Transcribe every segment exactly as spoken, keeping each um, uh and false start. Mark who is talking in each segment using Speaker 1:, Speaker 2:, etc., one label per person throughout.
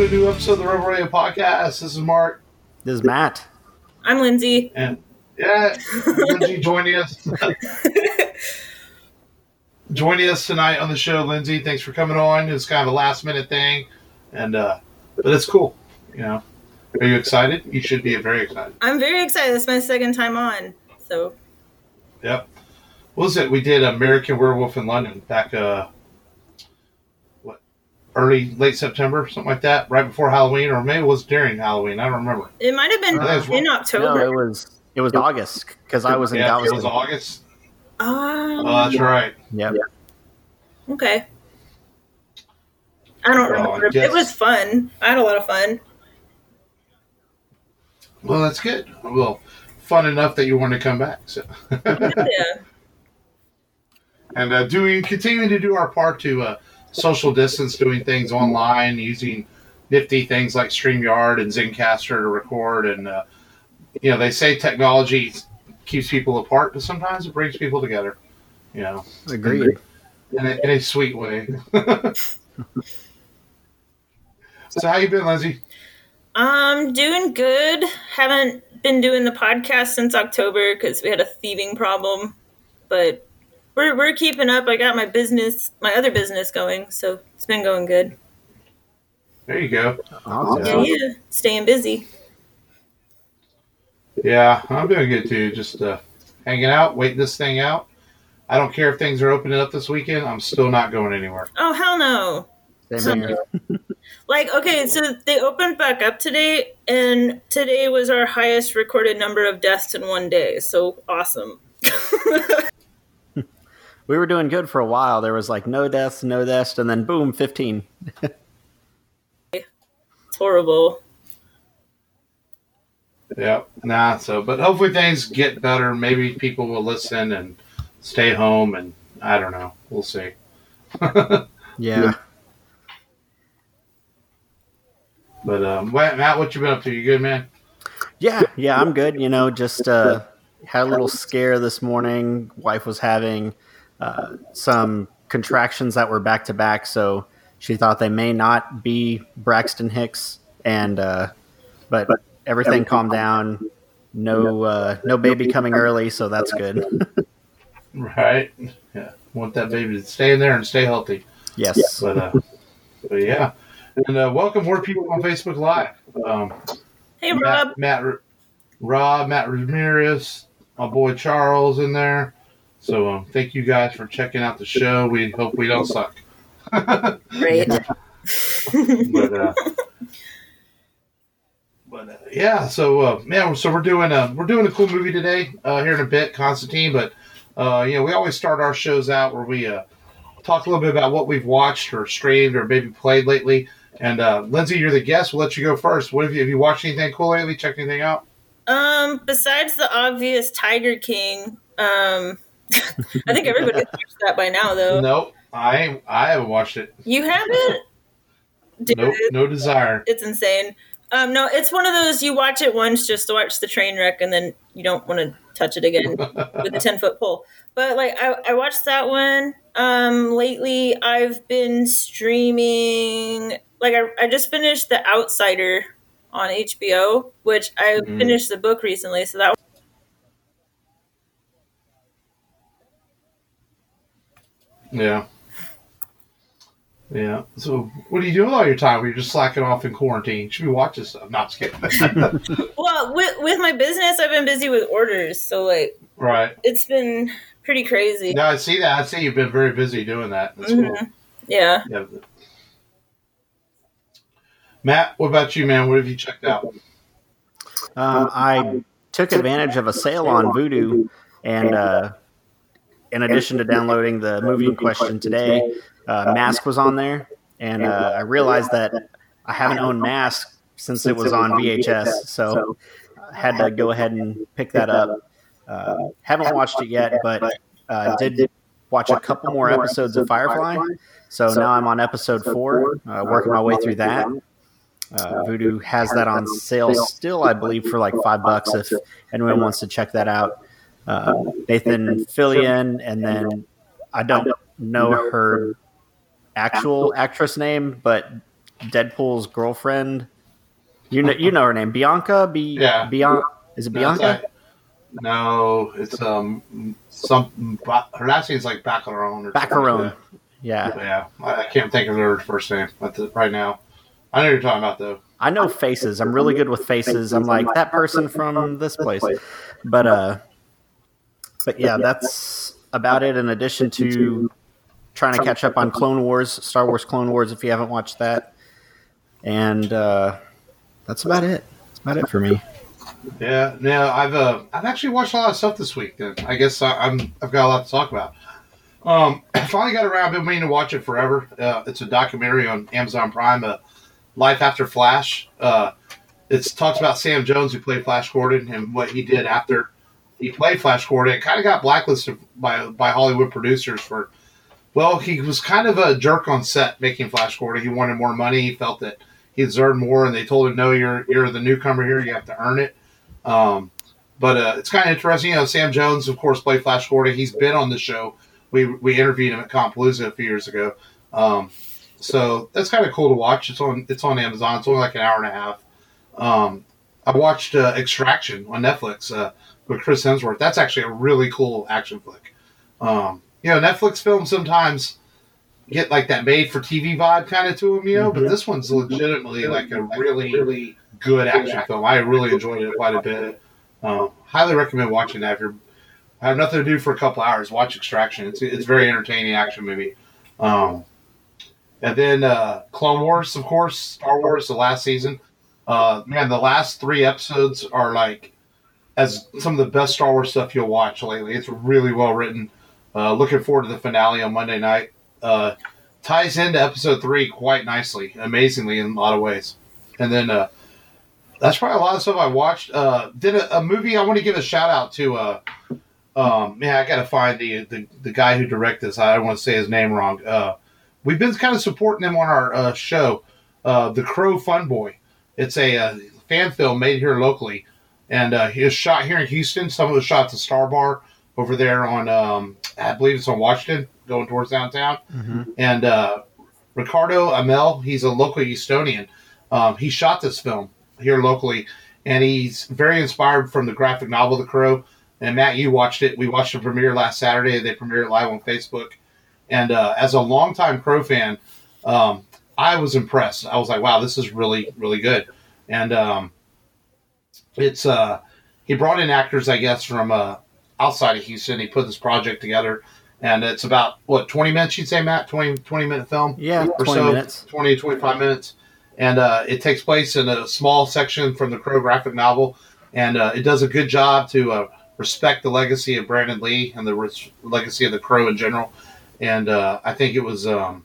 Speaker 1: to a new episode of the Rebel Radio Podcast. This is Mark.
Speaker 2: This is Matt.
Speaker 3: I'm Lindsay.
Speaker 1: And yeah, Lindsay joining us. joining us tonight on the show, Lindsay. Thanks for coming on. It's kind of a last minute thing, and uh, but it's cool. You know, are you excited? You should be very excited.
Speaker 3: I'm very excited. It's my second time on. So.
Speaker 1: Yep. What was it? We did American Werewolf in London back, uh, what, early, late September, something like that, right before Halloween, or maybe it was during Halloween. I don't remember.
Speaker 3: It might have been uh, in October.
Speaker 2: No, it was it was August because I was in
Speaker 1: yeah,
Speaker 2: Galveston.
Speaker 1: It was August.
Speaker 3: Um,
Speaker 1: oh, that's right.
Speaker 2: Yep.
Speaker 3: Okay. I don't
Speaker 1: well,
Speaker 3: remember.
Speaker 1: I guess,
Speaker 3: it was fun. I had a lot of fun.
Speaker 1: Well, that's good. Well, fun enough that you want to come back. So.
Speaker 3: Yeah.
Speaker 1: And uh, doing, continuing to do our part to uh, social distance, doing things online, using nifty things like StreamYard and Zencastr to record. And, uh, you know, they say technology keeps people apart, but sometimes it brings people together, you know.
Speaker 2: Agreed.
Speaker 1: In a, in a sweet way. So how you been, Lindsay?
Speaker 3: Um, doing good. Haven't been doing the podcast since October because we had a thieving problem, but we're we're keeping up. I got my business, my other business going, so it's been going good.
Speaker 1: There you go.
Speaker 2: Awesome.
Speaker 3: Yeah, yeah, staying busy.
Speaker 1: Yeah, I'm doing good too. Just uh, hanging out, waiting this thing out. I don't care if things are opening up this weekend. I'm still not going anywhere.
Speaker 3: Oh, hell no.
Speaker 2: Same here.
Speaker 3: Like, okay, so they opened back up today, and today was our highest recorded number of deaths in one day. So awesome.
Speaker 2: We were doing good for a while. There was like no deaths, no deaths, and then boom, fifteen.
Speaker 3: It's horrible.
Speaker 1: Yeah, nah, so, but hopefully things get better. Maybe people will listen and stay home, and I don't know. We'll see.
Speaker 2: Yeah.
Speaker 1: But, um, Matt, what you been up to? You good, man?
Speaker 2: Yeah, yeah, I'm good. You know, just uh, had a little scare this morning. Wife was having uh, some contractions that were back to back, so she thought they may not be Braxton Hicks, and uh, but everything calmed down. No, uh, no baby coming early, so that's good.
Speaker 1: Right. Yeah. Want that baby to stay in there and stay healthy.
Speaker 2: Yes.
Speaker 1: But, uh, but yeah. And uh, welcome more people on Facebook Live. Um,
Speaker 3: Hey,
Speaker 1: Matt,
Speaker 3: Rob.
Speaker 1: Matt, Rob, Matt Ramirez, my boy Charles in there. So um, thank you guys for checking out the show. We hope we don't suck.
Speaker 3: Great.
Speaker 1: but uh, but uh, yeah, so uh, yeah, so we're doing a we're doing a cool movie today uh, here in a bit, Constantine. But uh, you know, we always start our shows out where we uh, talk a little bit about what we've watched or streamed or maybe played lately. And uh, Lindsay, you're the guest. We'll let you go first. What have you have you watched anything cool lately? Checked anything out?
Speaker 3: Um, besides the obvious Tiger King, um, I think everybody's watched that by now, though.
Speaker 1: Nope, I ain't, I haven't watched it.
Speaker 3: You haven't? Dude,
Speaker 1: Nope, no desire.
Speaker 3: It's insane. Um, no, it's one of those you watch it once just to watch the train wreck, and then you don't want to touch it again with a ten foot pole. But like, I, I watched that one. Um, lately, I've been streaming. Like, I, I just finished The Outsider on H B O, which I mm-hmm. finished the book recently, so that.
Speaker 1: Yeah. Yeah. So, what are you doing with all your time? You're just slacking off in quarantine. You should be watching stuff. Not just kidding.
Speaker 3: Well, with with my business, I've been busy with orders, so like,
Speaker 1: right.
Speaker 3: It's been pretty crazy.
Speaker 1: No, I see that. I see you've been very busy doing that. That's
Speaker 3: mm-hmm.
Speaker 1: cool.
Speaker 3: Yeah.
Speaker 1: Yeah. Matt, what about you, man? What have you checked out?
Speaker 2: Um, I took advantage of a sale on Vudu, and uh, in addition to downloading the movie in question today, uh, Mask was on there, and uh, I realized that I haven't owned Mask since it was on V H S, so I had to go ahead and pick that up. Uh, haven't watched it yet, but uh, did watch a couple more episodes of Firefly, so now I'm on episode four, uh, working my way through that. Uh, Vudu has that on sale still, I believe, for like five bucks if anyone wants to check that out. Uh, Nathan Fillion, and then I don't know her actual actress name, but Deadpool's girlfriend. You know, you know her name, Bianca. Be
Speaker 1: Yeah.
Speaker 2: Bianca. Is it
Speaker 1: No,
Speaker 2: Bianca?
Speaker 1: it's like- no, it's um some her last name's like Baccaron or something
Speaker 2: Baccaron.
Speaker 1: like
Speaker 2: Yeah.
Speaker 1: that. Yeah, I, I can't think of her first name at the, right now. I know who you're talking about though.
Speaker 2: I know faces. I'm really good with faces. I'm like that person from this place. But uh, but yeah, that's about it. In addition to trying to catch up on Clone Wars, Star Wars Clone Wars, if you haven't watched that, and uh, that's about it. That's about it for me.
Speaker 1: Yeah, no, I've uh, I've actually watched a lot of stuff this week. Then I guess I, I'm I've got a lot to talk about. Um, I finally got around. I've been meaning to watch it forever. Uh, it's a documentary on Amazon Prime, uh, Life After Flash. Uh, it talks about Sam Jones, who played Flash Gordon, and what he did after he played Flash Gordon. It kind of got blacklisted by by Hollywood producers for, well, he was kind of a jerk on set making Flash Gordon. He wanted more money. He felt that he deserved more, and they told him, no, you're you're the newcomer here. You have to earn it. Um, but uh, it's kind of interesting. You know, Sam Jones, of course, played Flash Gordon. He's been on the show. We we interviewed him at Compalooza a few years ago. Um, so that's kind of cool to watch. It's on it's on Amazon. It's only like an hour and a half. Um, I watched uh, Extraction on Netflix uh, with Chris Hemsworth. That's actually a really cool action flick. Um, you know, Netflix films sometimes get like that made-for-T V vibe kind of to them, you know, mm-hmm. but this one's legitimately like a really, really good action film. I really enjoyed it quite a bit. Um, highly recommend watching that if you have nothing to do for a couple hours. Watch Extraction. It's it's a very entertaining action movie. Um, and then uh, Clone Wars, of course, Star Wars, the last season. Uh, man, the last three episodes are like as some of the best Star Wars stuff you'll watch lately. It's really well written. Uh, looking forward to the finale on Monday night. Uh, ties into episode three quite nicely, amazingly in a lot of ways. And then uh, that's probably a lot of stuff I watched. Uh, did a, a movie I want to give a shout out to. Uh, um, man, I got to find the, the the guy who directed this. I don't want to say his name wrong. Uh, we've been kind of supporting him on our uh, show, uh, The Crow Fun Boy. It's a, a fan film made here locally, and uh, he was shot here in Houston. Some of it was shot at the Star Bar over there on, um, I believe it's on Washington, going towards downtown. Mm-hmm. And uh, Ricardo Amel, he's a local Houstonian. Um, he shot this film here locally, and he's very inspired from the graphic novel The Crow. And Matt, you watched it. We watched the premiere last Saturday. They premiered it live on Facebook. And uh, as a longtime Crow fan, um, I was impressed. I was like, wow, this is really, really good. And um, it's uh, he brought in actors, I guess, from uh, outside of Houston. He put this project together. And it's about, what, twenty minutes, you'd say, Matt? twenty, twenty-minute film?
Speaker 2: Yeah,
Speaker 1: or
Speaker 2: twenty
Speaker 1: so,
Speaker 2: minutes.
Speaker 1: twenty, twenty-five minutes. And uh, it takes place in a small section from the Crow graphic novel. And uh, it does a good job to uh, respect the legacy of Brandon Lee and the res- legacy of the Crow in general. And uh, I think it was um,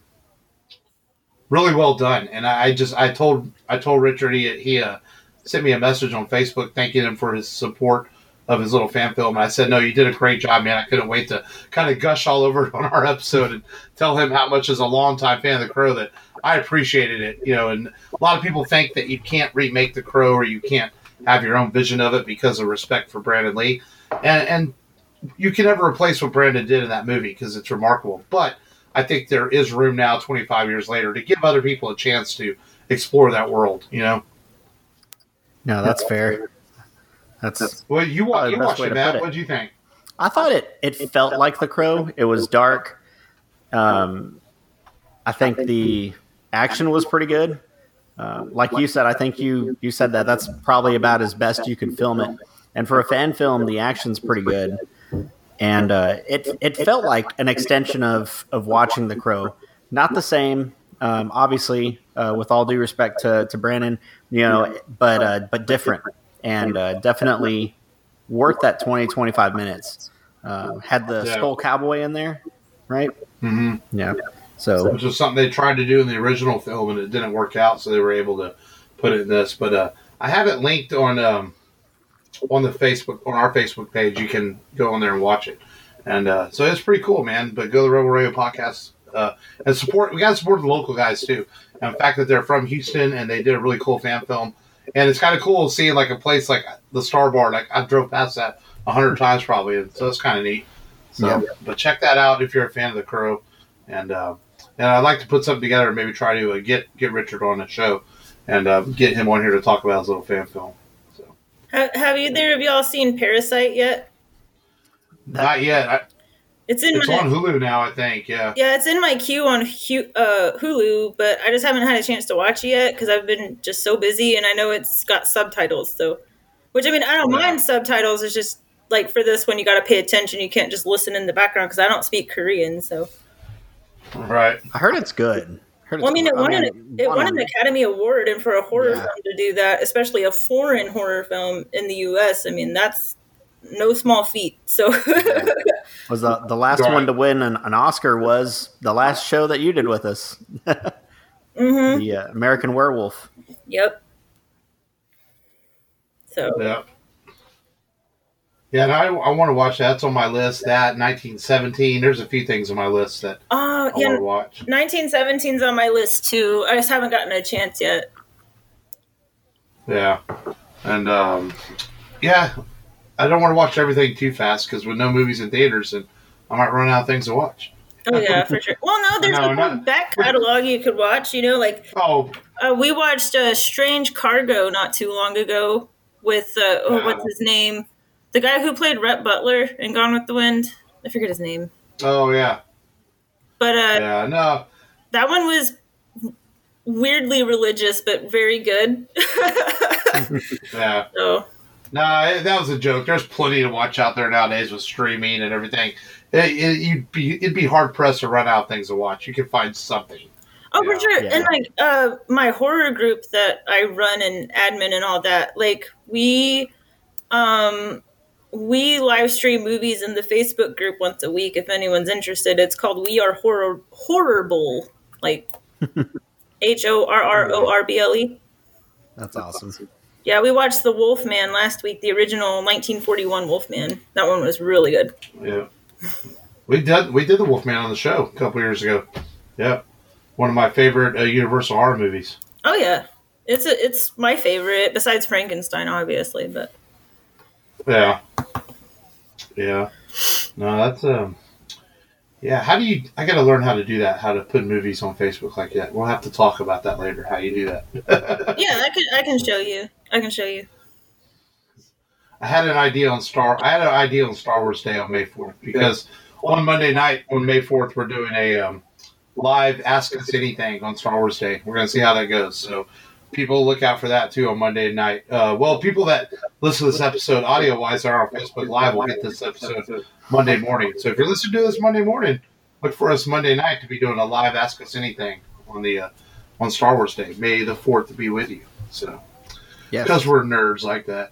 Speaker 1: really well done. And I, I just, I told I told Richard, he, he uh, sent me a message on Facebook thanking him for his support of his little fan film. And I said, no, you did a great job, man. I couldn't wait to kind of gush all over it on our episode and tell him how much as a longtime fan of The Crow that I appreciated it. You know, and a lot of people think that you can't remake The Crow or you can't have your own vision of it because of respect for Brandon Lee. And, and you can never replace what Brandon did in that movie because it's remarkable. But I think there is room now, twenty-five years later, to give other people a chance to explore that world, you know?
Speaker 2: No, that's fair. That's
Speaker 1: well, you, wa- you
Speaker 2: the best
Speaker 1: watched
Speaker 2: way
Speaker 1: it,
Speaker 2: to
Speaker 1: Matt.
Speaker 2: put it.
Speaker 1: What did you think?
Speaker 2: I thought it, it felt like The Crow. It was dark. Um, I think the action was pretty good. Uh, like you said, I think you, you said that that's probably about as best you could film it. And for a fan film, the action's pretty good. And uh, it it felt like an extension of, of watching The Crow. Not the same, um, obviously, uh, with all due respect to, to Brandon, you know, but uh, but different. And uh, definitely worth that twenty, twenty-five minutes. Uh, had the
Speaker 1: Yeah.
Speaker 2: Skull Cowboy in there, right?
Speaker 1: Mm-hmm.
Speaker 2: Yeah. So,
Speaker 1: Which was something they tried to do in the original film, and it didn't work out, so they were able to put it in this. But uh, I have it linked on um, on the Facebook on our Facebook page. You can go on there and watch it, and uh, so it's pretty cool, man. But go to the Rebel Radio Podcast uh, and support. We got to support the local guys too. And the fact that they're from Houston and they did a really cool fan film. And it's kind of cool seeing like a place like the Star Bar. Like I drove past that a hundred times probably, and so it's kind of neat. So,
Speaker 2: Yeah.
Speaker 1: but check that out if you're a fan of The Crow. And uh, and I'd like to put something together and maybe try to uh, get get Richard on the show and uh, get him on here to talk about his little fan film. So,
Speaker 3: have, have either of y'all seen Parasite yet?
Speaker 1: Not yet. I,
Speaker 3: it's in
Speaker 1: it's
Speaker 3: my,
Speaker 1: on Hulu now, I think. Yeah.
Speaker 3: Yeah, it's in my queue on Hu- uh, Hulu, but I just haven't had a chance to watch it yet because I've been just so busy, and I know it's got subtitles. So, which I mean, I don't
Speaker 1: Yeah.
Speaker 3: mind subtitles. It's just like for this one, you got to pay attention. You can't just listen in the background because I don't speak Korean. So,
Speaker 1: Right.
Speaker 2: I heard it's good. Heard it's
Speaker 3: well, I mean, it
Speaker 2: good.
Speaker 3: won,
Speaker 2: I
Speaker 3: an,
Speaker 2: mean,
Speaker 3: it won
Speaker 2: one
Speaker 3: an
Speaker 2: of-
Speaker 3: Academy Award, and for a horror
Speaker 2: Yeah.
Speaker 3: film to do that, especially a foreign horror film in the U S, I mean, that's no small feat. So,
Speaker 2: was the the last
Speaker 1: Right.
Speaker 2: one to win an, an Oscar was the last show that you did with us,
Speaker 3: mm-hmm.
Speaker 2: the uh, American Werewolf.
Speaker 3: Yep. So,
Speaker 1: Yeah. Yeah, and I, I want to watch that. That's on my list. That nineteen seventeen. There's a few things on my list that
Speaker 3: uh,
Speaker 1: I
Speaker 3: yeah,
Speaker 1: want to watch.
Speaker 3: nineteen seventeen's on my list too. I just haven't gotten a chance yet.
Speaker 1: Yeah, and um, yeah, I don't want to watch everything too fast because with no movies in theaters, and I might run out of things to watch.
Speaker 3: Oh yeah, for sure. Well, no, there's
Speaker 1: No,
Speaker 3: a whole
Speaker 1: not-
Speaker 3: back catalog you could watch. You know, like
Speaker 1: Oh,
Speaker 3: uh, we watched uh, Strange Cargo not too long ago with uh, oh,
Speaker 1: Wow.
Speaker 3: what's his name? The guy who played Rhett Butler in Gone with the Wind. I forget his name,
Speaker 1: oh yeah,
Speaker 3: but uh,
Speaker 1: yeah. No,
Speaker 3: that one was weirdly religious, but very good.
Speaker 1: yeah.
Speaker 3: So.
Speaker 1: No, it, that was a joke. There's plenty to watch out there nowadays with streaming and everything. It, it, you'd be it'd be hard pressed to run out of things to watch. You could find something.
Speaker 3: Oh,
Speaker 1: Yeah.
Speaker 3: for sure.
Speaker 2: Yeah.
Speaker 3: And like uh, my horror group that I run and admin and all that, like we, um, we live stream movies in the Facebook group once a week. If anyone's interested, it's called We Are Horror Horrible, like H O R R O R B L E.
Speaker 2: That's awesome.
Speaker 3: Yeah, we watched The Wolfman last week, the original nineteen forty-one Wolfman. That one was really good.
Speaker 1: Yeah, we did we did the Wolfman on the show a couple years ago. Yeah, one of my favorite uh, Universal horror movies.
Speaker 3: Oh yeah, it's a, it's my favorite besides Frankenstein, obviously, but.
Speaker 1: Yeah, yeah. No, that's um. Yeah, how do you? I got to learn how to do that. How to put movies on Facebook like that. We'll have to talk about that later. How you do that?
Speaker 3: Yeah, I can I can show you. I can show you.
Speaker 1: I had an idea on Star. I had an idea on Star Wars Day on May fourth because on Monday night on May fourth we're doing a um, live Ask Us Anything on Star Wars Day. We're gonna see how that goes. So people look out for that too on Monday night. Uh, well, people that listen to this episode audio wise are on Facebook Live will get this episode Monday morning. So if you're listening to this Monday morning, look for us Monday night to be doing a live Ask Us Anything on the uh, on Star Wars Day. May the fourth to be with you. So.
Speaker 2: Yeah.
Speaker 1: Because we're nerds like that.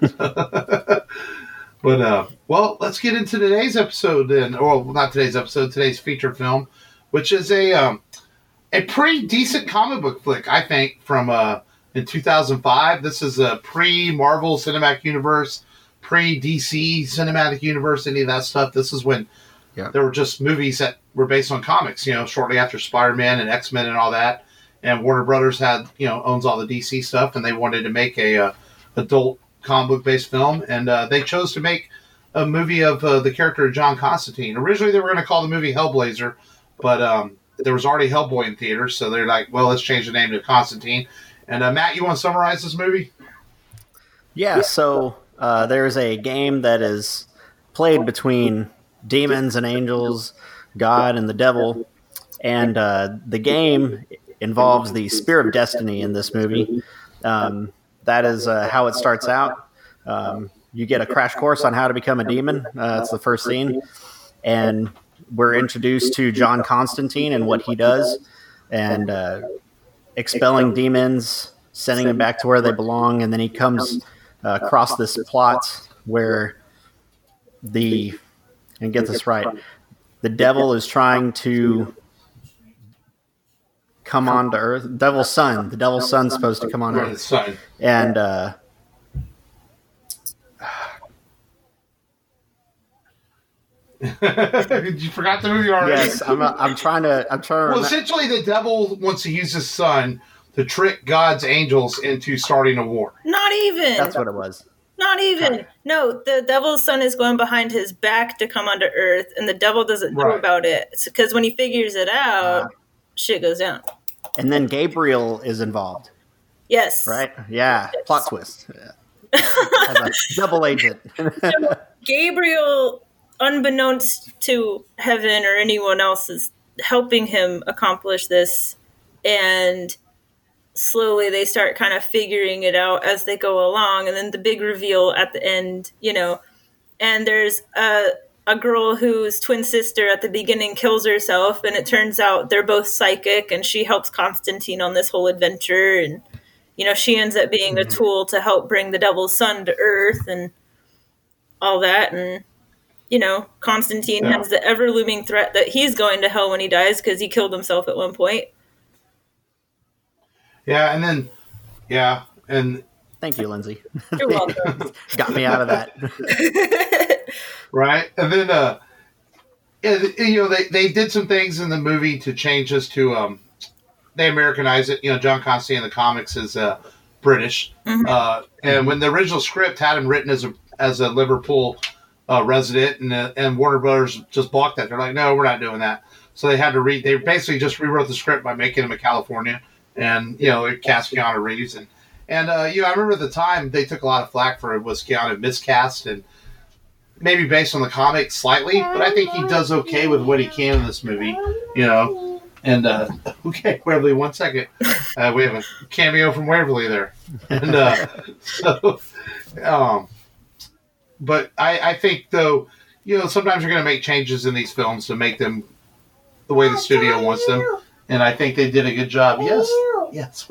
Speaker 1: But, uh, well, let's get into today's episode then. Well, not today's episode, today's feature film, which is a um, a pretty decent comic book flick, I think, from uh, in two thousand five. This is a pre-Marvel Cinematic Universe, pre-D C Cinematic Universe, any of that stuff. This is when
Speaker 2: Yeah.
Speaker 1: there were just movies that were based on comics, you know, shortly after Spider-Man and X-Men and all that. And Warner Brothers had, you know, owns all the D C stuff, and they wanted to make a uh, adult comic book based film, and uh, they chose to make a movie of uh, the character of John Constantine. Originally, they were going to call the movie Hellblazer, but um, there was already Hellboy in theaters, so they're like, well, let's change the name to Constantine. And uh, Matt, you want to summarize this movie?
Speaker 2: Yeah, so uh, there's a game that is played between demons and angels, God and the devil, and uh, the game involves the Spear of Destiny in this movie. Um, that is uh, how it starts out. Um, you get a crash course on how to become a demon. Uh, that's the first scene. And we're introduced to John Constantine and what he does, and uh, expelling demons, sending them back to where they belong, and then he comes uh, across this plot where the, and get this right, the devil is trying to come on to Earth. Devil's son. The devil's son's supposed to come on
Speaker 1: Or his
Speaker 2: Earth.
Speaker 1: son?
Speaker 2: And uh,
Speaker 1: You forgot the movie already?
Speaker 2: yes, I'm. I'm trying to. I'm trying to.
Speaker 1: Well,
Speaker 2: remem-
Speaker 1: essentially, the devil wants to use his son to trick God's angels into starting a war.
Speaker 3: Not even.
Speaker 2: That's what it was.
Speaker 3: Not even. No, the devil's son is going behind his back to come onto Earth, and the devil doesn't know
Speaker 1: Right.
Speaker 3: about it. Because when he figures it out, shit goes down.
Speaker 2: And then Gabriel is involved.
Speaker 3: Yes.
Speaker 2: Right? Yeah. Yes. Plot twist. Yeah. As a double agent.
Speaker 3: So Gabriel, unbeknownst to Heaven or anyone else, is helping him accomplish this. And slowly they start kind of figuring it out as they go along. And then the big reveal at the end, you know, and there's a, a girl whose twin sister at the beginning kills herself. And it turns out they're both psychic, and she helps Constantine on this whole adventure. And, you know, she ends up being a tool to help bring the devil's son to Earth and all that. And, you know, Constantine yeah. has the ever-looming threat that he's going to hell when he dies because he killed himself at one point.
Speaker 1: Yeah, and then, yeah, and...
Speaker 2: Thank you, Lindsay.
Speaker 3: You're welcome.
Speaker 2: Got me out of that.
Speaker 1: Right? And then, uh, you know, they, they did some things in the movie to change this to... Um, they Americanized it. You know, John Constantine in the comics is uh, British. Mm-hmm. Uh, and when the original script had him written as a as a Liverpool uh, resident, and uh, and Warner Brothers just blocked that. They're like, no, we're not doing that. So they had to read. They basically just rewrote the script by making him a Californian, and you know, it cast Keanu Reeves. And and uh, you know, I remember at the time they took a lot of flack for it was Keanu miscast, and maybe based on the comic slightly, but I think he does okay with what he can in this movie. You know. And, uh, okay, Waverly, one second. Uh, we have a cameo from Waverly there. And, uh, so, um, but I, I think, though, you know, sometimes you're going to make changes in these films to make them the way the studio wants them. And I think they did a good job. Yes. Yes.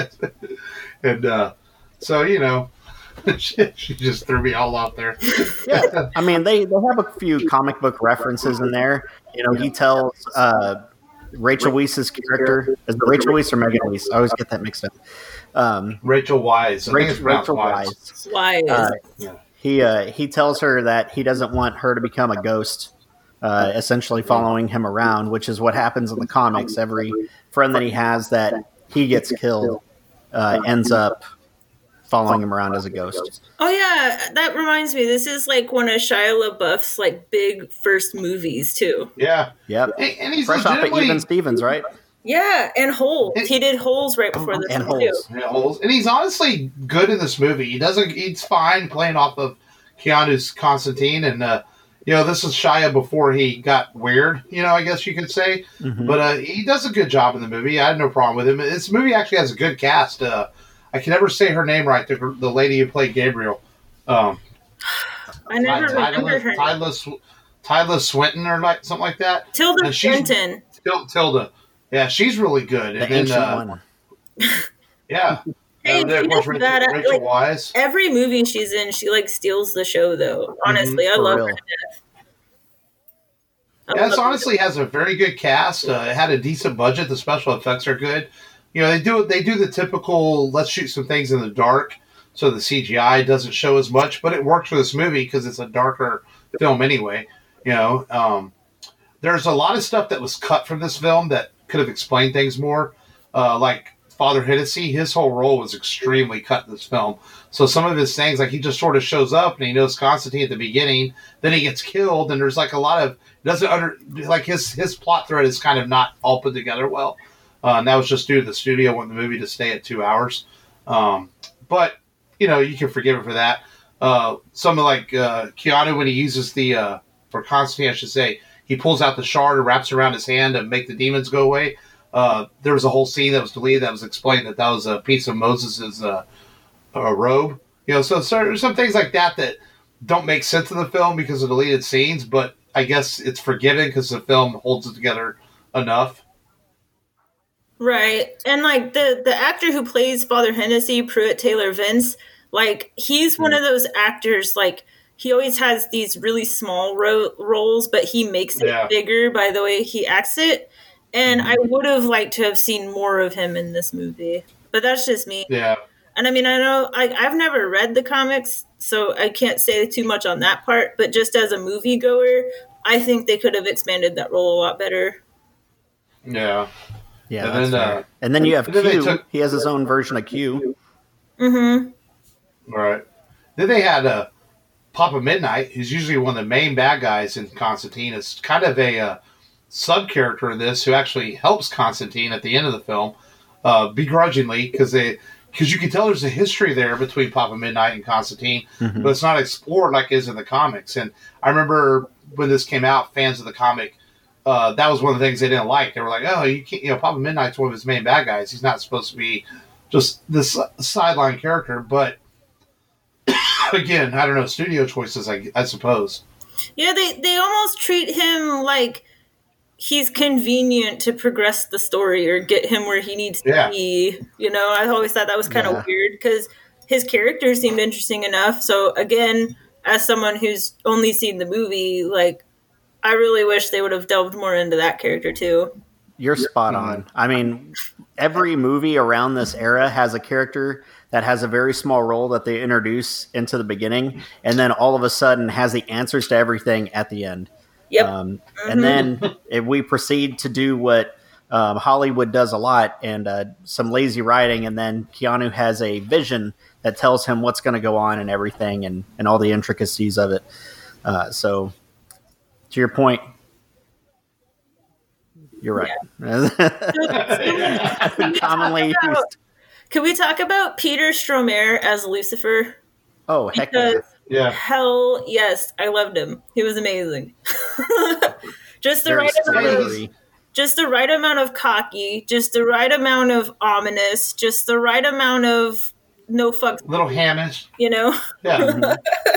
Speaker 1: And, uh, so, you know, she, she just threw me all out there.
Speaker 2: Yeah. I mean, they, they have a few comic book references in there. You know, he tells, uh, Rachel Weisz's character is it Rachel Weisz or Megan Weisz? I always get that mixed up. Um,
Speaker 1: Rachel Wise. I
Speaker 2: Rachel, Rachel Wise.
Speaker 3: Wise.
Speaker 2: Uh, yeah. He uh, he tells her that he doesn't want her to become a ghost, uh, essentially following him around, which is what happens in the comics. Every friend that he has that he gets killed uh, ends up following him around as a ghost.
Speaker 3: Oh yeah, that reminds me. This is like one of Shia LaBeouf's like big first movies too.
Speaker 1: Yeah.
Speaker 2: Yep.
Speaker 1: And, and he's
Speaker 2: fresh off of Even Stevens, right?
Speaker 3: Yeah, and Holes. And, he did Holes right before this
Speaker 2: and
Speaker 3: one
Speaker 2: Holes.
Speaker 3: too.
Speaker 1: Yeah, Holes. And he's honestly good in this movie. He doesn't. He's fine playing off of Keanu's Constantine, and uh, you know, this is Shia before he got weird. You know, I guess you could say. Mm-hmm. But uh, he does a good job in the movie. I had no problem with him. This movie actually has a good cast. Uh, I can never say her name right. The, the lady who played Gabriel. Um,
Speaker 3: I never Ty, remember her.
Speaker 1: Tilda, Tilda Swinton or like something like that.
Speaker 3: Tilda Swinton.
Speaker 1: Tilda. Yeah, she's really good.
Speaker 2: The
Speaker 1: and
Speaker 2: ancient
Speaker 1: then, uh,
Speaker 2: one.
Speaker 1: Yeah.
Speaker 3: Hey,
Speaker 1: uh, there,
Speaker 3: Rachel,
Speaker 1: Rachel, Rachel
Speaker 3: like,
Speaker 1: Wise.
Speaker 3: Every movie she's in, she like steals the show. Though honestly, mm-hmm, I love real. her to death.
Speaker 1: Yeah, this honestly has a very good cast. Uh, it had a decent budget. The special effects are good. You know, they do they do the typical let's shoot some things in the dark, so the C G I doesn't show as much, but it works for this movie because it's a darker film anyway. You know, um, there's a lot of stuff that was cut from this film that could have explained things more. Uh, like Father Hennessy, his whole role was extremely cut in this film. So some of his things, like he just sort of shows up and he knows Constantine at the beginning, then he gets killed, and there's like a lot of doesn't under like his his plot thread is kind of not all put together well. Uh, and that was just due to the studio wanting the movie to stay at two hours. Um, but, you know, you can forgive it for that. Uh, something like uh, Keanu, when he uses the, uh, for Constantine, I should say, he pulls out the shard and wraps around his hand to make the demons go away. Uh, there was a whole scene that was deleted that was explained that that was a piece of Moses' uh, uh, robe. You know, so, so there's some things like that that don't make sense in the film because of deleted scenes, but I guess it's forgiven because the film holds it together enough.
Speaker 3: Right. And like the, the actor who plays Father Hennessy, Pruitt Taylor Vince, like he's one of those actors, like he always has these really small ro- roles, but he makes it yeah. bigger by the way he acts it. And mm-hmm. I would have liked to have seen more of him in this movie, but that's just me.
Speaker 1: Yeah.
Speaker 3: And I mean, I know I, I've never read the comics, so I can't say too much on that part, but just as a moviegoer, I think they could have expanded that role a lot better.
Speaker 1: Yeah.
Speaker 2: Yeah, and then, uh, and then you have Q. Took, he has his own version of Q.
Speaker 3: Mm-hmm.
Speaker 1: All right. Then they had uh, Papa Midnight, who's usually one of the main bad guys in Constantine. It's kind of a uh, sub character in this who actually helps Constantine at the end of the film, uh, begrudgingly, because they because you can tell there's a history there between Papa Midnight and Constantine, mm-hmm. but it's not explored like it is in the comics. And I remember when this came out, fans of the comic, uh, that was one of the things they didn't like. They were like, "Oh, you can't, you know, Papa Midnight's one of his main bad guys. He's not supposed to be just this sideline character." But again, I don't know, studio choices, I, I suppose.
Speaker 3: Yeah, they, they almost treat him like he's convenient to progress the story or get him where he needs to yeah. be. You know, I always thought that was kind of yeah. weird because his character seemed interesting enough. So again, as someone who's only seen the movie, like, I really wish they would have delved more into that character too.
Speaker 2: You're spot on. I mean, every movie around this era has a character that has a very small role that they introduce into the beginning, and then all of a sudden has the answers to everything at the end.
Speaker 3: Yep.
Speaker 2: Um,
Speaker 3: mm-hmm.
Speaker 2: And then if we proceed to do what um, Hollywood does a lot, and uh, some lazy writing, and then Keanu has a vision that tells him what's going to go on and everything, and, and all the intricacies of it. Uh, so, to your point, you're right.
Speaker 3: Yeah.
Speaker 2: Commonly used.
Speaker 3: Can we talk about Peter Stormare as Lucifer?
Speaker 2: Oh, heck
Speaker 3: because
Speaker 1: yeah.
Speaker 3: Hell yes, I loved him. He was amazing. Just the
Speaker 2: Very
Speaker 3: right amount
Speaker 2: scary.
Speaker 3: of, just the right amount of cocky, just the right amount of ominous, just the right amount of no fucks.
Speaker 1: Little hammish.
Speaker 3: You know?
Speaker 1: Yeah.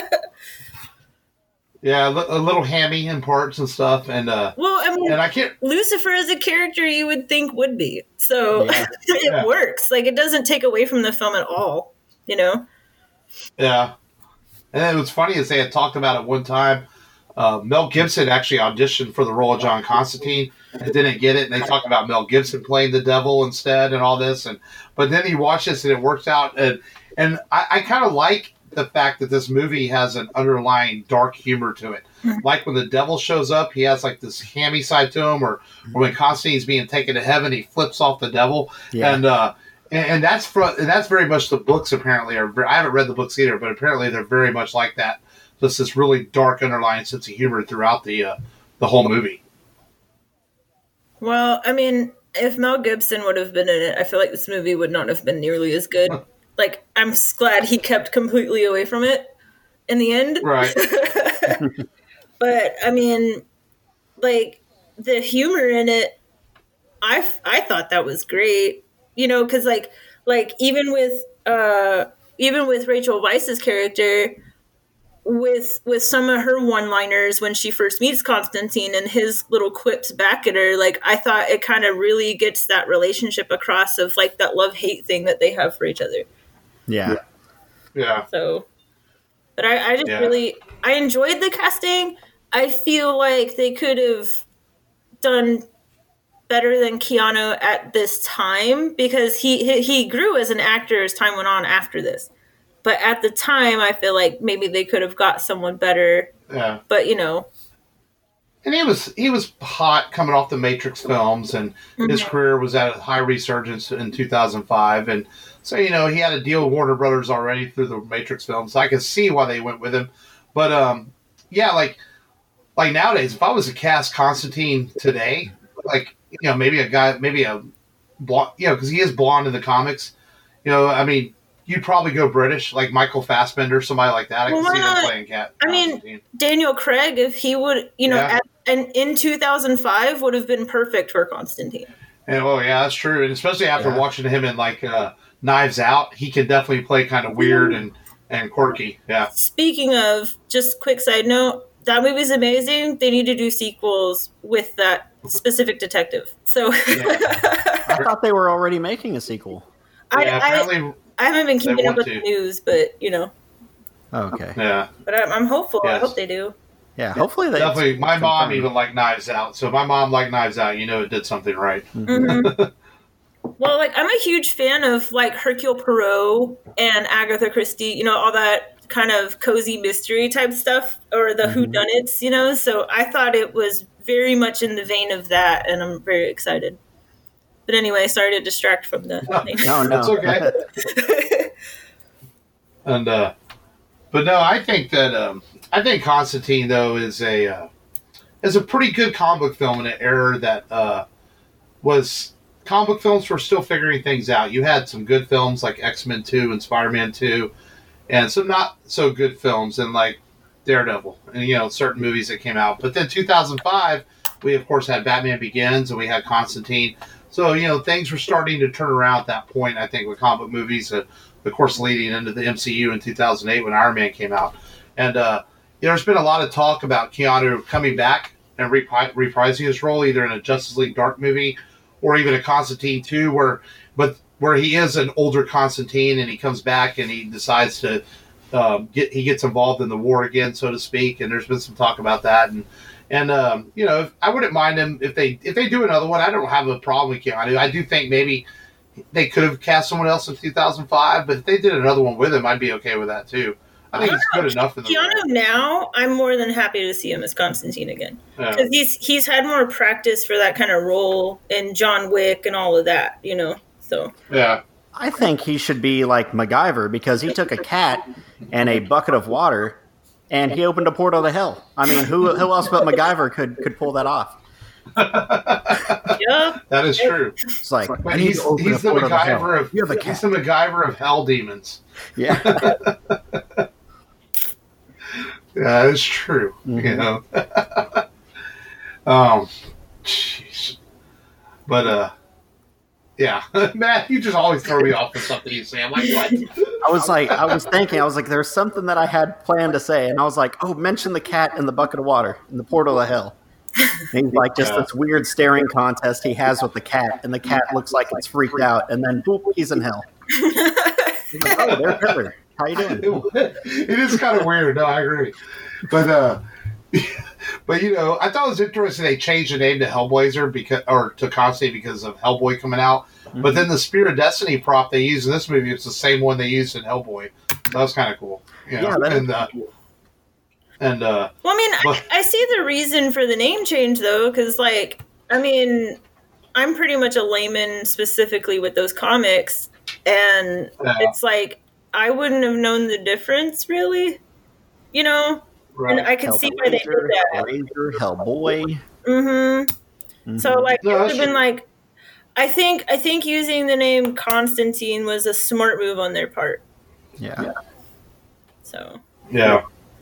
Speaker 1: Yeah, a little hammy in parts and stuff, and uh,
Speaker 3: well, I mean,
Speaker 1: and I can't.
Speaker 3: Lucifer is a character you would think would be, so
Speaker 2: yeah.
Speaker 3: it
Speaker 1: yeah.
Speaker 3: works. Like, it doesn't take away from the film at all, you know.
Speaker 1: Yeah, and then what's funny is they had talked about it one time. Uh, Mel Gibson actually auditioned for the role of John Constantine and didn't get it, and they talked about Mel Gibson playing the devil instead and all this, and but then he watched this and it worked out, and and I, I kind of like the fact that this movie has an underlying dark humor to it. Mm-hmm. Like when the devil shows up, he has like this hammy side to him, or, or when Constantine's being taken to heaven, he flips off the devil. Yeah. And, uh, and, and that's for, and that's very much the books apparently are. I haven't read the books either, but apparently they're very much like that. Just this really dark underlying sense of humor throughout the, uh, the whole movie.
Speaker 3: Well, I mean, if Mel Gibson would have been in it, I feel like this movie would not have been nearly as good. Like, I'm glad he kept completely away from it in the end.
Speaker 1: Right.
Speaker 3: But, I mean, like, the humor in it, I, I thought that was great. You know, because, like, like even with uh, even with Rachel Weisz's character, with with some of her one-liners when she first meets Constantine and his little quips back at her, like, I thought it kind of really gets that relationship across of, like, that love-hate thing that they have for each other.
Speaker 2: Yeah.
Speaker 1: Yeah.
Speaker 3: So, but I, I just
Speaker 1: yeah.
Speaker 3: really, I enjoyed the casting. I feel like they could have done better than Keanu at this time because he, he, he grew as an actor as time went on after this. But at the time, I feel like maybe they could have got someone better.
Speaker 1: Yeah.
Speaker 3: But, you know.
Speaker 1: And he was he was hot coming off the Matrix films, and mm-hmm. his career was at a high resurgence in two thousand five. And so, you know, he had a deal with Warner Brothers already through the Matrix films. So I can see why they went with him. But, um, yeah, like like nowadays, if I was to cast Constantine today, like, you know, maybe a guy, maybe a blonde, you know, because he is blonde in the comics. You know, I mean, you'd probably go British, like Michael Fassbender, somebody like that. I
Speaker 3: well,
Speaker 1: can see
Speaker 3: not,
Speaker 1: them playing Cat.
Speaker 3: I mean, Daniel Craig, if he would, you know,
Speaker 1: yeah.
Speaker 3: at, and in two thousand five would have been perfect for Constantine.
Speaker 1: And, oh, yeah, that's true. And especially after yeah. watching him in, like, uh, Knives Out, he can definitely play kind of weird and, and quirky. Yeah.
Speaker 3: Speaking of, just quick side note, that movie's amazing. They need to do sequels with that specific detective. So
Speaker 2: yeah. I thought they were already making a sequel.
Speaker 3: I,
Speaker 1: yeah, apparently
Speaker 3: I, I haven't been keeping up with
Speaker 1: to.
Speaker 3: the news, but, you know.
Speaker 2: Okay.
Speaker 1: Yeah.
Speaker 3: But I'm, I'm hopeful.
Speaker 1: Yes.
Speaker 3: I hope they do.
Speaker 2: Yeah, hopefully they
Speaker 1: definitely. My mom even liked Knives Out, so if my mom liked Knives Out, you know it did something right.
Speaker 3: Mm-hmm. Well, like, I'm a huge fan of, like, Hercule Poirot and Agatha Christie, you know, all that kind of cozy mystery type stuff, or the mm-hmm. whodunits, you know. So I thought it was very much in the vein of that, and I'm very excited. But anyway, sorry to distract from the
Speaker 1: no,
Speaker 3: thing.
Speaker 2: No, no.
Speaker 1: That's okay. and uh, but no, I think that um, I think Constantine though is a uh, is a pretty good comic book film in an era that uh, was comic book films were still figuring things out. You had some good films like X-Men two and Spider-Man two, and some not so good films and like Daredevil and you know certain movies that came out. But then two thousand five, we of course had Batman Begins and we had Constantine. So you know things were starting to turn around at that point. I think with comic book movies, uh, of course, leading into the M C U in two thousand eight when Iron Man came out, and uh, you know, there's been a lot of talk about Keanu coming back and repri- reprising his role either in a Justice League Dark movie or even a Constantine two, where but where he is an older Constantine and he comes back and he decides to um, get he gets involved in the war again, so to speak. And there's been some talk about that, and and um, you know, if, I wouldn't mind them if they if they do another one. I don't have a problem with Keanu. I do think maybe they could have cast someone else in two thousand five, but if they did another one with him, I'd be okay with that too. I think he's good enough in the
Speaker 3: Keanu
Speaker 1: role.
Speaker 3: Now, I'm more than happy to see him as Constantine again. Because
Speaker 1: Yeah.
Speaker 3: he's he's had more practice for that kind of role in John Wick and all of that, you know. So
Speaker 1: Yeah.
Speaker 2: I think he should be like MacGyver because he took a cat and a bucket of water and he opened a portal to hell. I mean, who who else but MacGyver could, could pull that off?
Speaker 3: yeah.
Speaker 1: That is true.
Speaker 2: It's like, I
Speaker 1: But
Speaker 2: need
Speaker 1: he's
Speaker 2: to open
Speaker 1: he's
Speaker 2: a
Speaker 1: the
Speaker 2: portal to hell.
Speaker 1: MacGyver of
Speaker 2: You have a
Speaker 1: he's
Speaker 2: cat.
Speaker 1: the MacGyver of hell demons.
Speaker 2: Yeah.
Speaker 1: Yeah, that is true.
Speaker 2: Mhm.
Speaker 1: You know. um, jeez. But uh, yeah, Matt, you just always throw me off with something you say. I'm like, what?
Speaker 2: I was like, I was thinking, I was like, there's something that I had planned to say, and I was like, oh, mention the cat in the bucket of water in the portal of hell. And he's like, just
Speaker 1: Yeah.
Speaker 2: this weird staring contest he has with the cat, and the cat looks like it's freaked out, and then boop, he's in hell. He's like, oh, there's Hitler. How you doing?
Speaker 1: It is kind of weird. No, I agree. But uh, but you know, I thought it was interesting they changed the name to Hellblazer because or to Constantine because of Hellboy coming out. But then the Spear of Destiny prop they used in this movie, it's the same one they used in Hellboy. So that was kind of cool. You know?
Speaker 2: Yeah, that is
Speaker 1: and uh, and uh,
Speaker 3: Well, I mean,
Speaker 1: But-
Speaker 3: I, I see the reason for the name change, though, because, like, I mean, I'm pretty much a layman specifically with those comics, and
Speaker 1: Yeah.
Speaker 3: it's like, I wouldn't have known the difference, really, you know?
Speaker 1: right.
Speaker 3: And I can see why they did
Speaker 2: Hellblazer,
Speaker 3: that.
Speaker 2: Hellraiser, Hellboy.
Speaker 3: Mm-hmm.
Speaker 2: Mhm.
Speaker 3: So, like,
Speaker 1: No,
Speaker 3: it would
Speaker 1: that's
Speaker 3: have been
Speaker 1: true.
Speaker 3: like, I think, I think using the name Constantine was a smart move on their part,
Speaker 2: yeah.
Speaker 3: so.
Speaker 1: Yeah,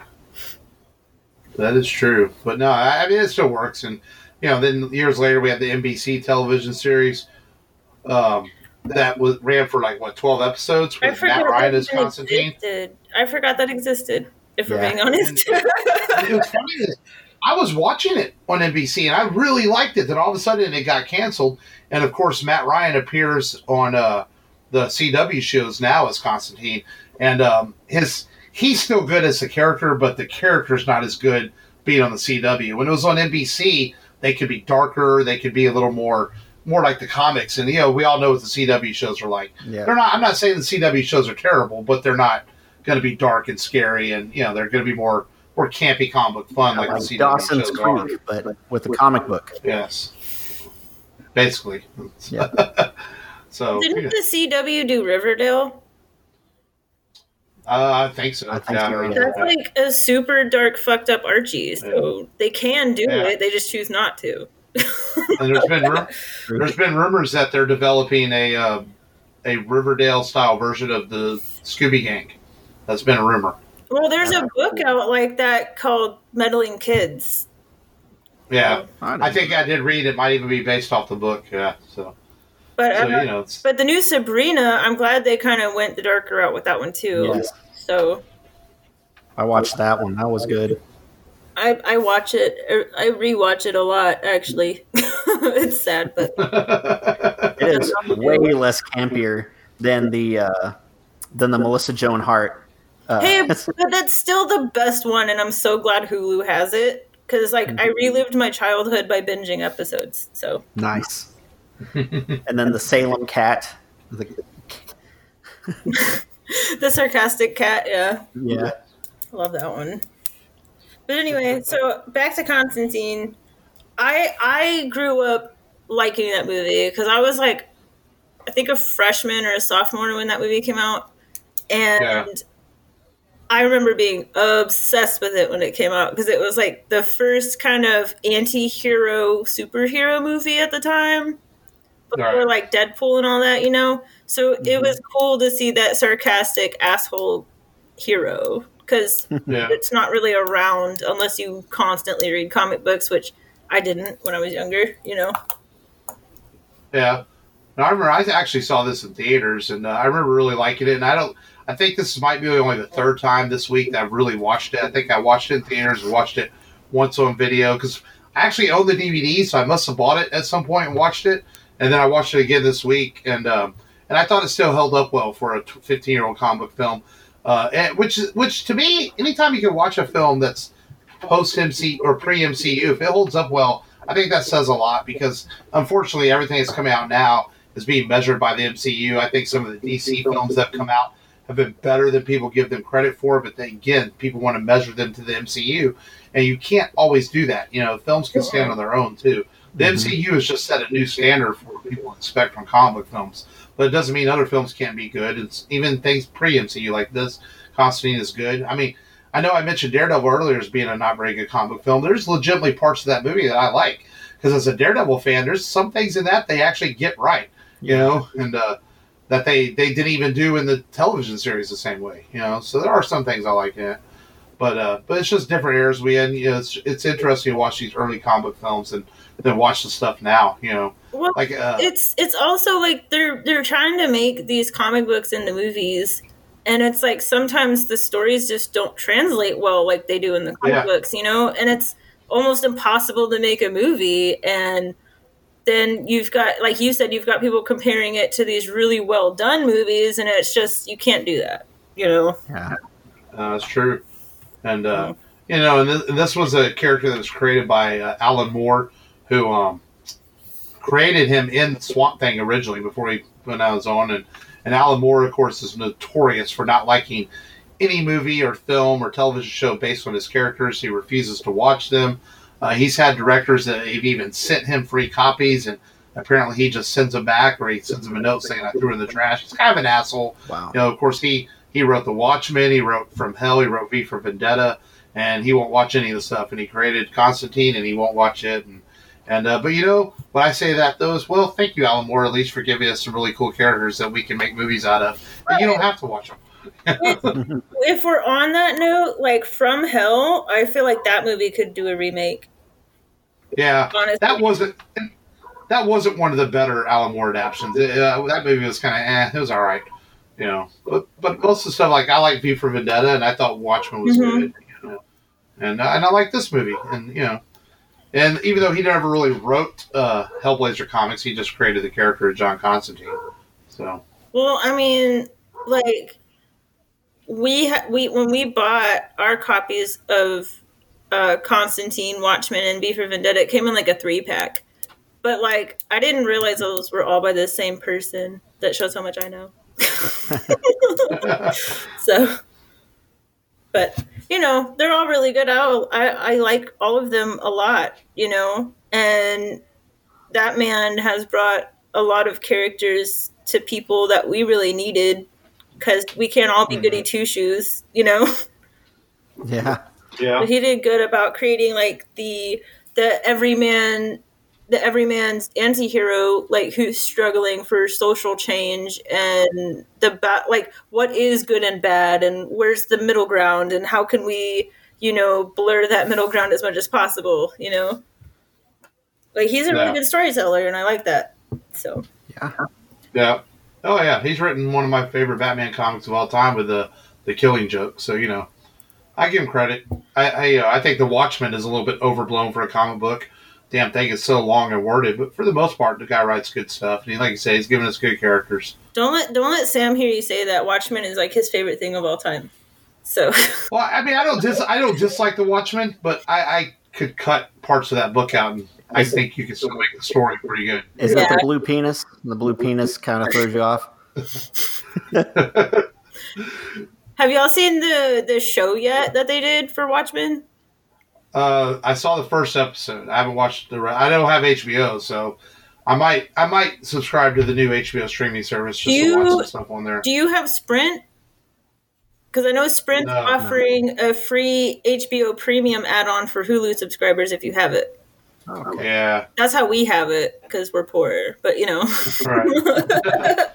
Speaker 1: that is true. But no, I I mean it still works. And you know, then years later we had the N B C television series um, that was ran for like what twelve episodes
Speaker 3: I
Speaker 1: with
Speaker 3: forgot
Speaker 1: Matt Ryan
Speaker 3: that
Speaker 1: as
Speaker 3: even
Speaker 1: Constantine.
Speaker 3: existed. I forgot that existed, if we're
Speaker 2: Yeah.
Speaker 3: being honest.
Speaker 1: And it was funny is I was watching it on N B C and I really liked it. Then all of a sudden it got canceled, and of course Matt Ryan appears on uh, the C W shows now as Constantine, and um, his he's still good as a character, but the character's not as good being on the C W. When it was on N B C, they could be darker, they could be a little more more like the comics, and you know we all know what the C W shows are like.
Speaker 2: Yeah.
Speaker 1: They're not. I'm not saying the C W shows are terrible, but they're not going to be dark and scary, and you know they're going to be more more campy comic book fun like,
Speaker 2: Like
Speaker 1: the C W
Speaker 2: Dawson's
Speaker 1: shows are.
Speaker 2: Creek, but with the comic book.
Speaker 1: Yes, basically.
Speaker 2: Yeah.
Speaker 1: So
Speaker 3: Didn't
Speaker 1: yeah.
Speaker 3: the C W do Riverdale?
Speaker 1: uh, I think so.
Speaker 2: I think
Speaker 1: yeah, I
Speaker 2: so,
Speaker 1: don't
Speaker 2: yeah.
Speaker 1: know.
Speaker 3: That's like a super dark, fucked up Archie. So they can do
Speaker 1: Yeah.
Speaker 3: it. They just choose not to.
Speaker 1: And there's been ru- there's been rumors that they're developing a uh, a Riverdale style version of the Scooby Gang. That's been a rumor.
Speaker 3: Well, there's a book out like that called Meddling Kids.
Speaker 1: Yeah,
Speaker 2: I,
Speaker 1: I think I did read it. Might even be based off the book. Yeah, so
Speaker 3: But
Speaker 1: so
Speaker 3: uh,
Speaker 1: you know, it's,
Speaker 3: but the new Sabrina, I'm glad they kind of went the darker route with that one too.
Speaker 2: Yes.
Speaker 3: So
Speaker 2: I watched that one. That was good.
Speaker 3: I I watch it. er, I rewatch it a lot. Actually, it's sad, but
Speaker 2: It is way less campier than the uh, than the Melissa Joan Hart. Uh,
Speaker 3: hey, but that's still the best one, and I'm so glad Hulu has it because like I relived my childhood by binging episodes. So
Speaker 2: nice. And then the Salem Cat. The,
Speaker 3: the sarcastic cat, yeah.
Speaker 2: yeah.
Speaker 3: Love that one. But anyway, so back to Constantine. I I grew up liking that movie because I was like, I think a freshman or a sophomore when that movie came out, and
Speaker 1: Yeah.
Speaker 3: I remember being obsessed with it when it came out because it was like the first kind of anti-hero superhero movie at the time before
Speaker 1: Right.
Speaker 3: like Deadpool and all that, you know? So
Speaker 1: Mhm.
Speaker 3: it was cool to see that sarcastic asshole hero because
Speaker 1: Yeah.
Speaker 3: it's not really around unless you constantly read comic books, which I didn't when I was younger, you know?
Speaker 1: Yeah. No, I remember I actually saw this in theaters, and uh, I remember really liking it. And I don't, I think this might be only the third time this week that I've really watched it. I think I watched it in theaters and watched it once on video because I actually own the D V D, so I must have bought it at some point and watched it. And then I watched it again this week, and um, and I thought it still held up well for a fifteen-year-old comic book film. Uh, and, which which to me, anytime you can watch a film that's post M C or pre M C U, if it holds up well, I think that says a lot because unfortunately everything that's coming out now is being measured by the M C U. I think some of the D C films that have come out have been better than people give them credit for, but then again, people want to measure them to the M C U, and you can't always do that. You know, films can stand on their own too. The mm-hmm. M C U has just set a new standard for what people expect from comic book films, but it doesn't mean other films can't be good. It's even things pre-M C U like this. Constantine is good. I mean, I know I mentioned Daredevil earlier as being a not very good comic book film. There's legitimately parts of that movie that I like because as a Daredevil fan, there's some things in that they actually get right. You know, and uh, that they, they didn't even do in the television series the same way. You know, so there are some things I like in it, but uh, but it's just different eras we in. You know, it's it's interesting to watch these early comic book films and then watch the stuff now. You know,
Speaker 3: well,
Speaker 1: like uh,
Speaker 3: it's it's also like they're they're trying to make these comic books into movies, and it's like sometimes the stories just don't translate well like they do in the comic yeah. books. You know, and it's almost impossible to make a movie and. Then you've got, like you said, you've got people comparing it to these really well done movies, and it's just you can't do that, you know.
Speaker 2: Yeah,
Speaker 1: uh, that's true. And uh, mm-hmm. you know, and this, and this was a character that was created by uh, Alan Moore, who um, created him in Swamp Thing originally before he went on his own. And and Alan Moore, of course, is notorious for not liking any movie or film or television show based on his characters. He refuses to watch them. Uh, he's had directors that have even sent him free copies, and apparently he just sends them back, or he sends them a note saying I threw it in the trash. He's kind of an asshole.
Speaker 2: Wow.
Speaker 1: You know, of course, he, he wrote The Watchmen, he wrote From Hell, he wrote V for Vendetta, and he won't watch any of the stuff. And he created Constantine, and he won't watch it. And and uh, but you know, when I say that, though, is well, thank you, Alan Moore, at least for giving us some really cool characters that we can make movies out of, and you don't have to watch them.
Speaker 3: if, if we're on that note, like From Hell, I feel like that movie could do a remake.
Speaker 1: Yeah,
Speaker 3: Honestly.
Speaker 1: that wasn't that wasn't one of the better Alan Moore adaptations. It, uh, that movie was kind of eh, it was all right, you know. But but most of the stuff, like I like V for Vendetta, and I thought Watchmen was mm-hmm. good, you know. And uh, and I like this movie, and you know, and even though he never really wrote uh, Hellblazer comics, he just created the character of John Constantine. So
Speaker 3: well, I mean, like we ha- we when we bought our copies of. Uh, Constantine, Watchmen, and V for Vendetta. It came in like a three pack, but like I didn't realize those were all by the same person. That shows how much I know. So, but you know, they're all really good. I, I I like all of them a lot. You know, and that man has brought a lot of characters to people that we really needed because we can't all be mm-hmm. goody two shoes. You know.
Speaker 2: Yeah.
Speaker 1: Yeah.
Speaker 3: But he did good about creating like the the everyman the everyman's anti-hero, like who's struggling for social change and the ba- like what is good and bad and where's the middle ground and how can we, you know, blur that middle ground as much as possible, you know? Like he's a yeah. really good storyteller and I like that. So
Speaker 2: yeah.
Speaker 1: Yeah. Oh yeah. He's written one of my favorite Batman comics of all time with the the Killing Joke. So, you know. I give him credit. I I, uh, I think The Watchmen is a little bit overblown for a comic book. Damn thing is so long and worded, but for the most part, the guy writes good stuff. And he, like you say, he's giving us good characters.
Speaker 3: Don't let don't let Sam hear you say that Watchmen is like his favorite thing of all time. So.
Speaker 1: Well, I mean, I don't dis I don't dislike The Watchmen, but I, I could cut parts of that book out, and I think you can still make the story pretty good.
Speaker 2: Is yeah. that the blue penis? The blue penis kind of throws you off.
Speaker 3: Have y'all seen the, the show yet that they did for Watchmen?
Speaker 1: Uh, I saw the first episode. I haven't watched the rest. I don't have H B O, so I might I might subscribe to the new H B O streaming service just
Speaker 3: you,
Speaker 1: to watch some stuff on there.
Speaker 3: Do you have Sprint? Because I know Sprint's
Speaker 1: No,
Speaker 3: offering no. a free H B O Premium add-on for Hulu subscribers if you have it.
Speaker 2: Okay.
Speaker 1: Yeah.
Speaker 3: That's how we have it, because we're poor. But, you know.
Speaker 1: Right.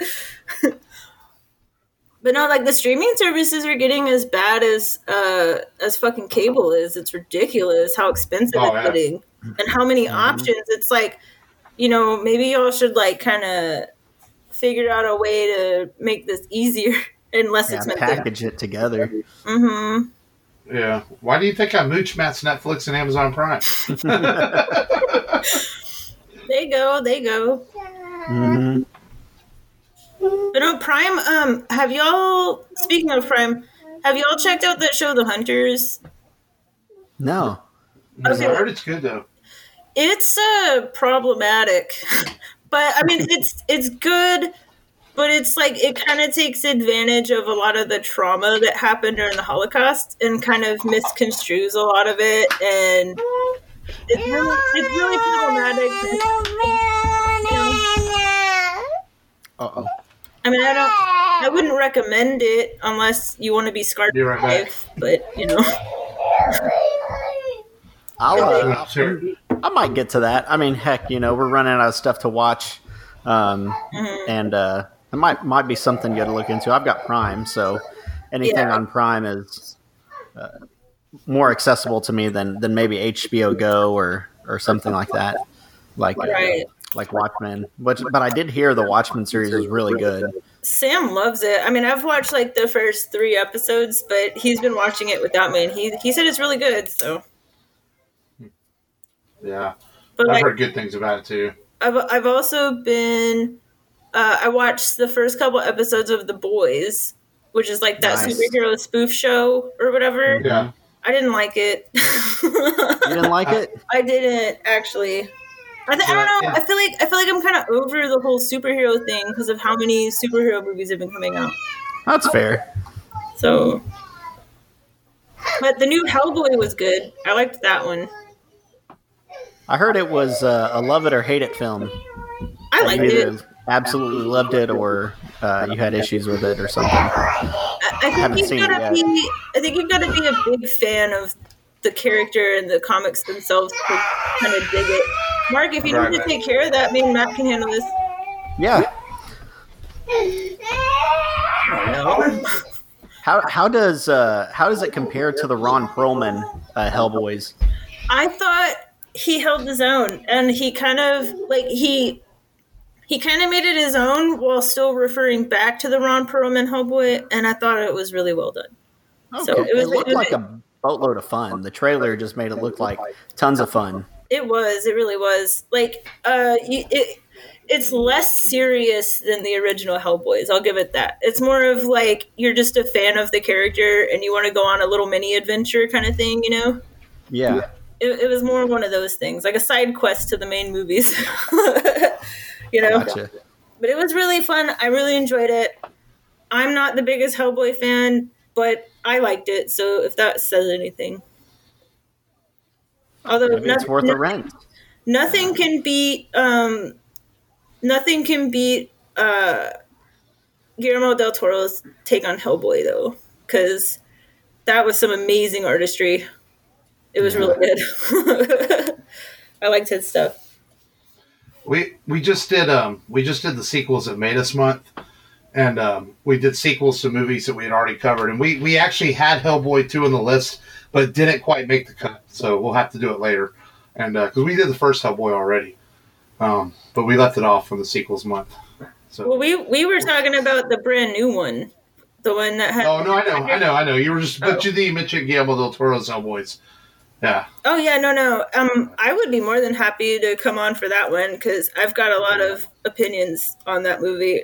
Speaker 3: But no, like, the streaming services are getting as bad as uh, as fucking cable is. It's ridiculous how expensive
Speaker 1: Oh,
Speaker 3: it's
Speaker 1: yeah.
Speaker 3: getting. And how many
Speaker 2: Mhm.
Speaker 3: options. It's like, you know, maybe y'all should, like, kind of figure out a way to make this easier and less
Speaker 2: Yeah,
Speaker 3: expensive.
Speaker 2: package it together.
Speaker 3: Mm-hmm.
Speaker 1: Yeah. Why do you think I mooch Matt's Netflix and Amazon Prime?
Speaker 3: They go, they go.
Speaker 2: Mm-hmm.
Speaker 3: But no, Prime, um, have y'all, speaking of Prime, have y'all checked out that show, The Hunters?
Speaker 2: No.
Speaker 3: Okay.
Speaker 1: I heard it's good, though.
Speaker 3: It's uh, problematic. But, I mean, it's it's good, but it's like, it kind of takes advantage of a lot of the trauma that happened during the Holocaust and kind of misconstrues a lot of it, and it's really, it's really problematic. You know?
Speaker 2: Uh-oh.
Speaker 3: I mean, I don't, I wouldn't recommend it unless you want to be scarred
Speaker 1: Be
Speaker 3: for
Speaker 1: right back.
Speaker 3: life, but, you know.
Speaker 2: I'll, uh,
Speaker 1: Sure.
Speaker 2: I might get to that. I mean, heck, you know, we're running out of stuff to watch, um,
Speaker 3: Mm-hmm.
Speaker 2: and uh, it might might be something good to look into. I've got Prime, so anything
Speaker 3: Yeah.
Speaker 2: on Prime is uh, more accessible to me than, than maybe H B O Go or, or something like that, like uh,
Speaker 3: Right.
Speaker 2: like Watchmen. But but I did hear the Watchmen series was really good.
Speaker 3: Sam loves it. I mean, I've watched like the first three episodes, but he's been watching it without me, and he he said it's really good. So,
Speaker 1: Yeah.
Speaker 3: but
Speaker 1: I've
Speaker 3: like,
Speaker 1: heard good things about it, too.
Speaker 3: I've I've also been. Uh, I watched the first couple episodes of The Boys, which is like that
Speaker 2: Nice.
Speaker 3: superhero spoof show or whatever.
Speaker 1: Yeah.
Speaker 3: I didn't like it.
Speaker 2: You didn't like it?
Speaker 3: I didn't actually. I, th- I don't know.
Speaker 1: Yeah.
Speaker 3: I feel like I feel like I'm kind of over the whole superhero thing because of how many superhero movies have been coming out.
Speaker 2: That's fair.
Speaker 3: So, but the new Hellboy was good. I liked that one.
Speaker 2: I heard it was uh, a love it or hate it film.
Speaker 3: I liked
Speaker 2: You
Speaker 3: it.
Speaker 2: either absolutely loved it or uh, you had issues with it or something.
Speaker 3: I, I think
Speaker 2: haven't
Speaker 3: you've
Speaker 2: seen it
Speaker 3: got to
Speaker 2: yet.
Speaker 3: be. I think you've got to be a big fan of the character and the comics themselves to kind of dig it. Mark, if you
Speaker 1: Right,
Speaker 3: need to
Speaker 1: right.
Speaker 3: take care of that, me and Matt can handle this.
Speaker 2: Yeah.
Speaker 3: No.
Speaker 2: How how does uh, how does it compare to the Ron Perlman uh, Hellboys?
Speaker 3: I thought he held his own, and he kind of like he he kind of made it his own while still referring back to the Ron Perlman Hellboy, and I thought it was really well done.
Speaker 2: Okay.
Speaker 3: So it was-
Speaker 2: it looked
Speaker 3: it was-
Speaker 2: like a boatload of fun. The trailer just made it look like tons of fun.
Speaker 3: It was. It really was. Like, uh, you, it it's less serious than the original Hellboys. I'll give it that. It's more of like you're just a fan of the character and you want to go on a little mini adventure kind of thing. You know,
Speaker 2: Yeah.
Speaker 3: it, it was more one of those things, like a side quest to the main movies. You know,
Speaker 2: Gotcha.
Speaker 3: but it was really fun. I really enjoyed it. I'm not the biggest Hellboy fan, but I liked it. So if that says anything. Although
Speaker 2: Maybe it's
Speaker 3: no-
Speaker 2: worth
Speaker 3: no-
Speaker 2: a rent.
Speaker 3: nothing can beat um, nothing can beat uh, Guillermo del Toro's take on Hellboy, though, because that was some amazing artistry. It was really good. I liked his stuff.
Speaker 1: We we just did um we just did the sequels that made us month, and um, we did sequels to movies that we had already covered, and we we actually had Hellboy two on the list, but it didn't quite make the cut, so we'll have to do it later, and because we did the first Hellboy already, um, but we left it off from the sequels month. So
Speaker 3: Well, we we were talking about the brand new one, the one that had.
Speaker 1: oh no, I know, I know, I know. You were just
Speaker 3: Oh.
Speaker 1: but you didn't mention Guillermo del Toro's Hellboys. Yeah,
Speaker 3: Oh yeah, no, no. Um, I would be more than happy to come on for that one because I've got a lot of opinions on that movie.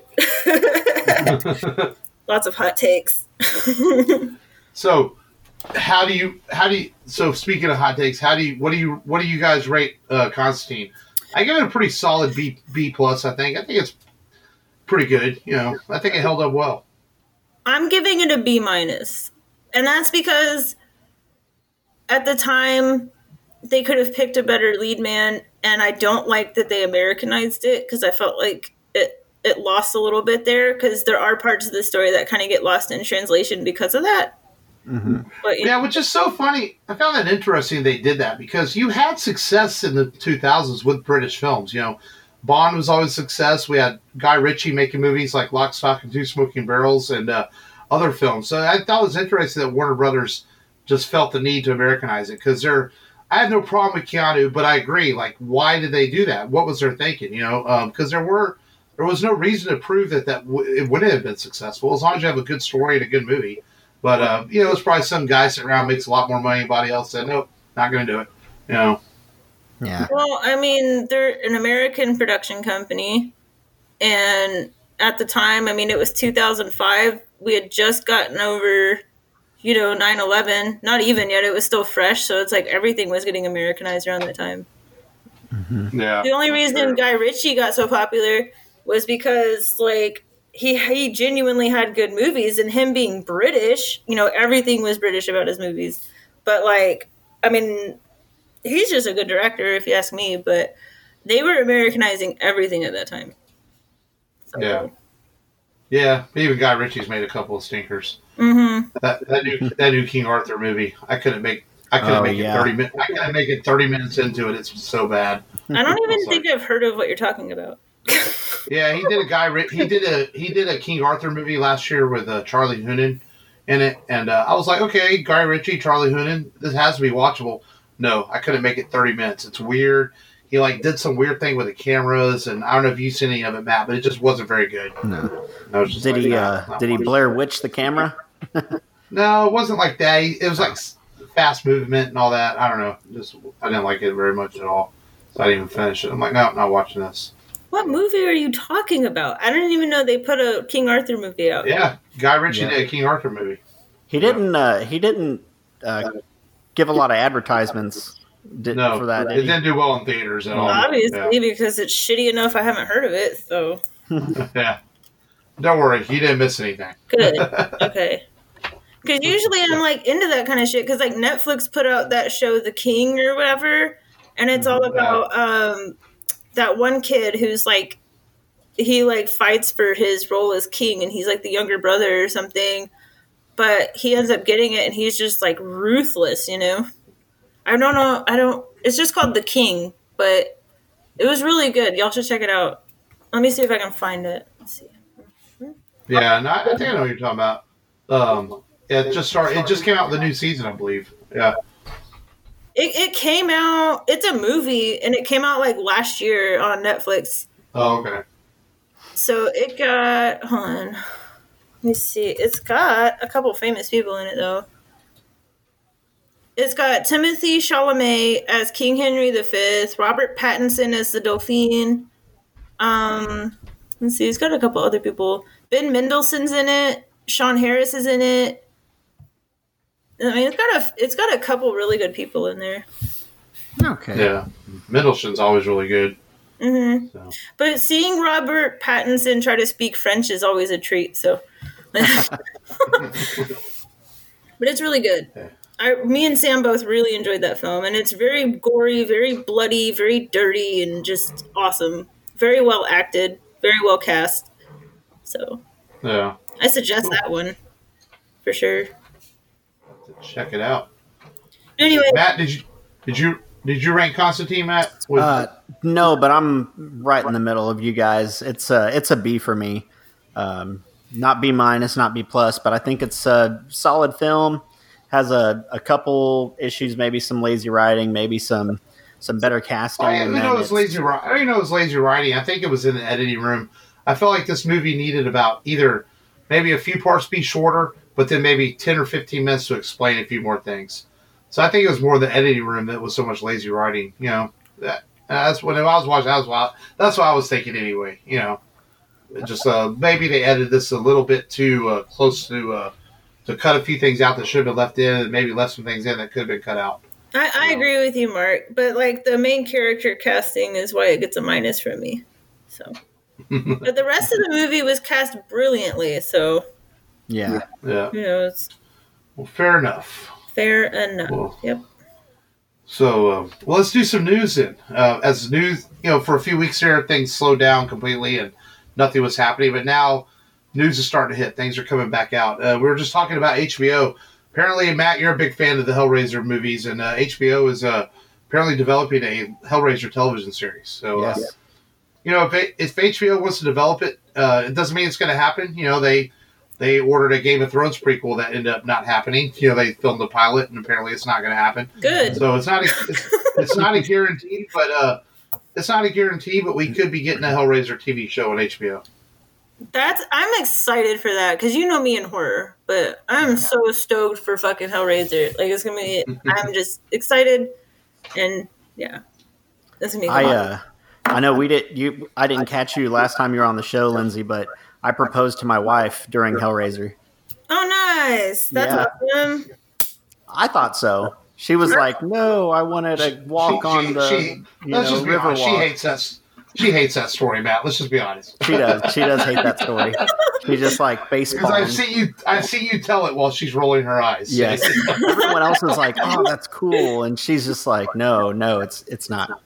Speaker 3: Lots of hot takes.
Speaker 1: So, how do you how do you so speaking of hot takes, how do you what do you what do you guys rate uh, Constantine? I give it a pretty solid B B plus. I think I think it's pretty good. You know, I think it held up well.
Speaker 3: I'm giving it a B minus, and that's because at the time they could have picked a better lead man, and I don't like that they Americanized it because I felt like it it lost a little bit there because there are parts of the story that kind of get lost in translation because of that.
Speaker 2: Mm-hmm.
Speaker 3: But
Speaker 1: Yeah, which is so funny. I found that interesting they did that because you had success in the two thousands with British films. You know, Bond was always a success. We had Guy Ritchie making movies like Lock, Stock, and Two Smoking Barrels and uh, other films. So I thought it was interesting that Warner Brothers just felt the need to Americanize it because they're. I have no problem with Keanu, but I agree. Like, why did they do that? What was their thinking? You know, because um, there were there was no reason to prove that that w- it wouldn't have been successful as long as you have a good story and a good movie. But, uh, you know, it's probably some guy sitting around makes a lot more money than anybody else said, nope, not going to do it. You know?
Speaker 2: Yeah.
Speaker 3: Well, I mean, they're an American production company. And at the time, I mean, it was two thousand five. We had just gotten over, you know, nine eleven. Not even yet. It was still fresh. So it's like everything was getting Americanized around that time.
Speaker 2: Mm-hmm.
Speaker 1: Yeah.
Speaker 3: The only reason
Speaker 1: sure.
Speaker 3: Guy Ritchie got so popular was because, like, He he genuinely had good movies, and him being British, you know, everything was British about his movies. But, like, I mean, he's just a good director, if you ask me, but they were Americanizing everything at that time. So.
Speaker 1: Yeah. Yeah, even Guy Ritchie's made a couple of stinkers.
Speaker 3: Mm-hmm.
Speaker 1: That that new that new King Arthur movie, I couldn't make I couldn't
Speaker 2: Oh,
Speaker 1: make
Speaker 2: yeah.
Speaker 1: it thirty minutes. I couldn't make it thirty minutes into it. It's so bad.
Speaker 3: I don't even
Speaker 1: Sorry.
Speaker 3: think I've heard of what you're talking about.
Speaker 1: Yeah, he did a guy. He did a he did a King Arthur movie last year with uh, Charlie Hunnam in it, and uh, I was like, okay, Guy Ritchie, Charlie Hunnam, this has to be watchable. No, I couldn't make it thirty minutes. It's weird. He like did some weird thing with the cameras, and I don't know if you've seen any of it, Matt, but it just wasn't very good.
Speaker 2: No.
Speaker 1: I was just
Speaker 2: Did
Speaker 1: like,
Speaker 2: he?
Speaker 1: nah,
Speaker 2: Uh,
Speaker 1: not
Speaker 2: did he
Speaker 1: watching
Speaker 2: Blair
Speaker 1: it.
Speaker 2: Witch the camera?
Speaker 1: No, it wasn't like that. He- It was like s- fast movement and all that. I don't know. Just I didn't like it very much at all, so I didn't even finish it. I'm like, no, I'm not watching this.
Speaker 3: What movie are you talking about? I didn't even know they put a King Arthur movie out.
Speaker 1: Yeah, Guy Ritchie
Speaker 2: Yeah.
Speaker 1: did a King Arthur movie.
Speaker 2: He didn't. Uh, he didn't uh, give a lot of advertisements did,
Speaker 1: No,
Speaker 2: for that.
Speaker 1: it
Speaker 2: Did he?
Speaker 1: didn't do well in theaters at all.
Speaker 3: Obviously, because it's shitty enough I haven't heard of it, so
Speaker 1: Yeah. yeah. Don't worry, you didn't miss anything.
Speaker 3: good. Okay. Because usually I'm like into that kind of shit. Because like Netflix put out that show, The King or whatever, and it's all about um, that one kid who's like he like fights for his role as king, and he's like the younger brother or something. But he ends up getting it, and he's just like ruthless, you know. I don't know. I don't. It's just called The King, but it was really good. Y'all should check it out. Let me see if I can find it. Let's see.
Speaker 1: Yeah, and I, I think I know what you're talking about. Um, yeah, it just started. It just came out with the new season, I believe. Yeah.
Speaker 3: It, it came out. It's a movie, and it came out like last year on Netflix.
Speaker 1: Oh, okay.
Speaker 3: So it got. Hold on. Let me see. It's got a couple famous people in it, though. It's got Timothy Chalamet as King Henry the Fifth, Robert Pattinson as the Dauphin. Um, let's see. It's got a couple other people. Ben Mendelsohn's in it. Sean Harris is in it. I mean, it's got a it's got a couple really good people in there.
Speaker 2: Okay.
Speaker 1: Yeah, Mendelsohn's always really good.
Speaker 3: Mm-hmm.
Speaker 1: So.
Speaker 3: But seeing Robert Pattinson try to speak French is always a treat. So, but it's really good.
Speaker 1: Yeah.
Speaker 3: I, me and Sam both really enjoyed that film, and it's very gory, very bloody, very dirty, and just awesome. Very well acted, very well cast. So,
Speaker 1: Yeah.
Speaker 3: I suggest that one for sure.
Speaker 1: Check it out.
Speaker 3: Anyway,
Speaker 1: Matt, did you did you did you rank Constantine, Matt? With,
Speaker 2: Uh, no, but I'm right in the middle of you guys. It's a it's a B for me. Um, not B minus, not B plus, but I think it's a solid film. Has a, a couple issues, maybe some lazy writing, maybe some some better casting.
Speaker 1: I didn't
Speaker 2: and then
Speaker 1: know it was
Speaker 2: it's-
Speaker 1: lazy. ri- I didn't know it was lazy writing. I think it was in the editing room. I felt like this movie needed about either maybe a few parts be shorter, but then maybe ten or fifteen minutes to explain a few more things. So I think it was more the editing room that was so much lazy writing. You know, that that's when I was watching. That was what, that's what I was thinking anyway. You know, just uh, maybe they edited this a little bit too uh, close to uh, to cut a few things out that should have been left in, and maybe left some things in that could have been cut out.
Speaker 3: I, I agree with you, Mark. But like the main character casting is why it gets a minus from me. So, but the rest of the movie was cast brilliantly. So,
Speaker 2: Yeah.
Speaker 1: Yeah.
Speaker 3: you know, it's
Speaker 1: Well, fair enough.
Speaker 3: fair enough.
Speaker 1: Well,
Speaker 3: Yep.
Speaker 1: So, uh, well, let's do some news then. Uh, as news, you know, for a few weeks there, things slowed down completely, and nothing was happening. But now news is starting to hit. Things are coming back out. Uh, we were just talking about H B O. Apparently, Matt, you're a big fan of the Hellraiser movies, and uh, H B O is uh, apparently developing a Hellraiser television series. So,
Speaker 2: Yes.
Speaker 1: uh, you know, if, if H B O wants to develop it, uh, it doesn't mean it's going to happen. You know, they they ordered a Game of Thrones prequel that ended up not happening. You know, they filmed the pilot, and apparently it's not going to happen.
Speaker 3: Good.
Speaker 1: So it's not a, it's, it's not a guarantee, but uh, it's not a guarantee. But we could be getting a Hellraiser T V show on H B O.
Speaker 3: That's I'm excited for that because you know me in horror, but I'm so stoked for fucking Hellraiser. Like it's gonna be, I'm just excited, and yeah, that's gonna be.
Speaker 2: I
Speaker 3: fun.
Speaker 2: uh, I know we did you. I didn't catch you last time you were on the show, Lindsay, but I proposed to my wife during Hellraiser.
Speaker 3: Oh, nice! That's
Speaker 2: Yeah.
Speaker 3: awesome.
Speaker 2: I thought so. She was like, "No, I wanted to walk
Speaker 1: She-
Speaker 2: on
Speaker 1: she-
Speaker 2: the
Speaker 1: she-
Speaker 2: you
Speaker 1: let's
Speaker 2: know
Speaker 1: just be
Speaker 2: river
Speaker 1: honest. She
Speaker 2: walk."
Speaker 1: hates us. She hates that story, Matt. Let's just be honest.
Speaker 2: She does. She does hate that story. She just like
Speaker 1: Because
Speaker 2: baseball.
Speaker 1: I've seen you, I've seen you tell it while she's rolling her eyes.
Speaker 2: Yes. Everyone else is like, "Oh, that's cool," and she's just like, "No, no, it's it's not."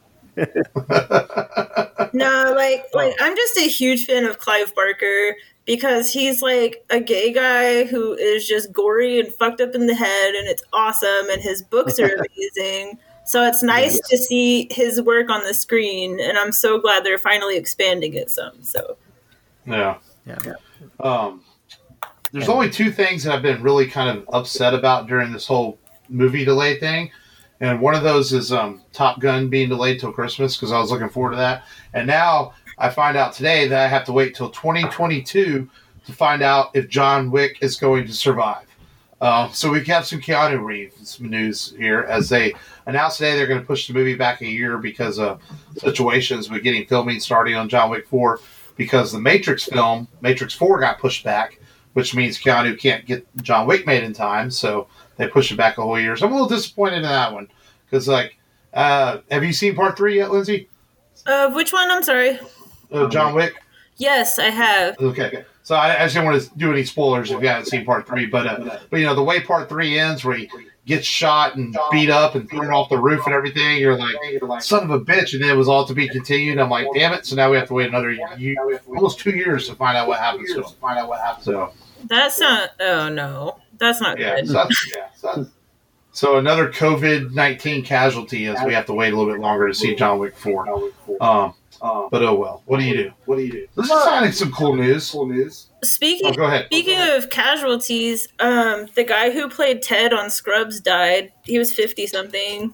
Speaker 3: No, like, like I'm just a huge fan of Clive Barker because he's like a gay guy who is just gory and fucked up in the head, and it's awesome. And his books are amazing. So it's nice
Speaker 2: Yes.
Speaker 3: to see his work on the screen, and I'm so glad they're finally expanding it some. So
Speaker 1: Yeah.
Speaker 2: Yeah.
Speaker 1: Um, there's only two things that I've been really kind of upset about during this whole movie delay thing. And one of those is um, Top Gun being delayed till Christmas because I was looking forward to that. And now I find out today that I have to wait till twenty twenty-two to find out if John Wick is going to survive. Uh, so we have some Keanu Reeves news here as they announced today they're going to push the movie back a year because of situations with getting filming starting on John Wick four because the Matrix film, Matrix four, got pushed back, which means Keanu can't get John Wick made in time. So they pushed it back a whole year. So I'm a little disappointed in that one because, like, uh, have you seen part three yet, Lindsay?
Speaker 3: uh, which one? I'm sorry.
Speaker 1: Uh, John Wick?
Speaker 3: Yes, I have.
Speaker 1: Okay. So I, I just didn't want to do any spoilers if you haven't seen part three, but uh, but you know the way part three ends, where he gets shot and beat up and thrown off the roof and everything, you're like, son of a bitch, and then it was all to be continued. I'm like, damn it! So now we have to wait another year, almost two years to find out what happens to him. Find out what happens. So
Speaker 3: That's not. Oh no, that's not
Speaker 1: yeah,
Speaker 3: good.
Speaker 1: so, that's, yeah so, so another COVID nineteen casualty as we have to wait a little bit longer to see John Wick four. Um, but oh well. What do you do? What do you do? Let's find some cool news. Cool news.
Speaker 3: Speaking
Speaker 1: Oh, go ahead.
Speaker 3: speaking
Speaker 1: Go ahead.
Speaker 3: of casualties, um, the guy who played Ted on Scrubs died. He was fifty something.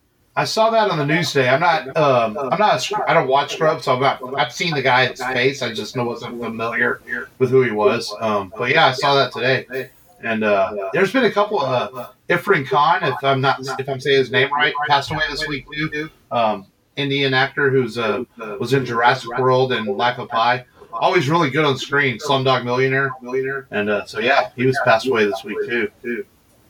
Speaker 1: I saw that on the news today. I'm not. Um, I'm not. A, Scr- I don't watch Scrubs, so I'm not. I've seen the guy's face. I just know wasn't familiar with who he was. Um, but yeah, I saw that today. And uh, there's been a couple. Uh, Ifrin Khan, if I'm not, if I'm saying his name right, passed away this week too. Um, Indian actor who's uh, was in Jurassic World and Life of Pi. Always really good on screen. Slumdog Millionaire. Millionaire. And uh, so yeah, he was passed away this week too. Too.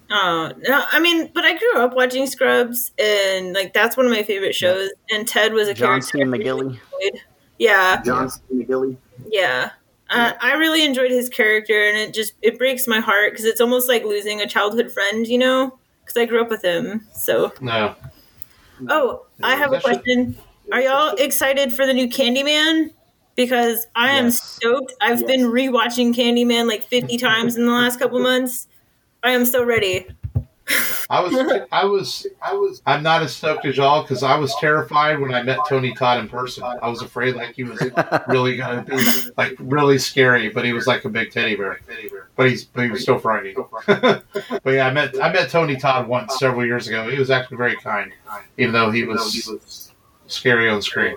Speaker 3: Oh no, I mean, but I grew up watching Scrubs, and like that's one of my favorite shows. And Ted was a
Speaker 2: John
Speaker 3: character.
Speaker 2: C.
Speaker 3: I really
Speaker 2: McGilly.
Speaker 3: enjoyed. Yeah,
Speaker 2: John C. McGilly.
Speaker 3: yeah. Uh, I really enjoyed his character, and it just it breaks my heart because it's almost like losing a childhood friend, you know? Because I grew up with him. So,
Speaker 1: No.
Speaker 3: oh, I have a
Speaker 1: That should-
Speaker 3: question. Are y'all excited for the new Candyman? Because I am
Speaker 2: Yes.
Speaker 3: stoked. I've been rewatching Candyman like fifty times in the last couple months. I am so ready.
Speaker 1: I was, I was, I was. I'm not as stoked as y'all because I was terrified when I met Tony Todd in person. I was afraid like he was really gonna be like really scary, but he was like a big teddy bear. But he's, but he was still frightening. But yeah, I met, I met Tony Todd once several years ago. He was actually very kind, even though he was scary on screen.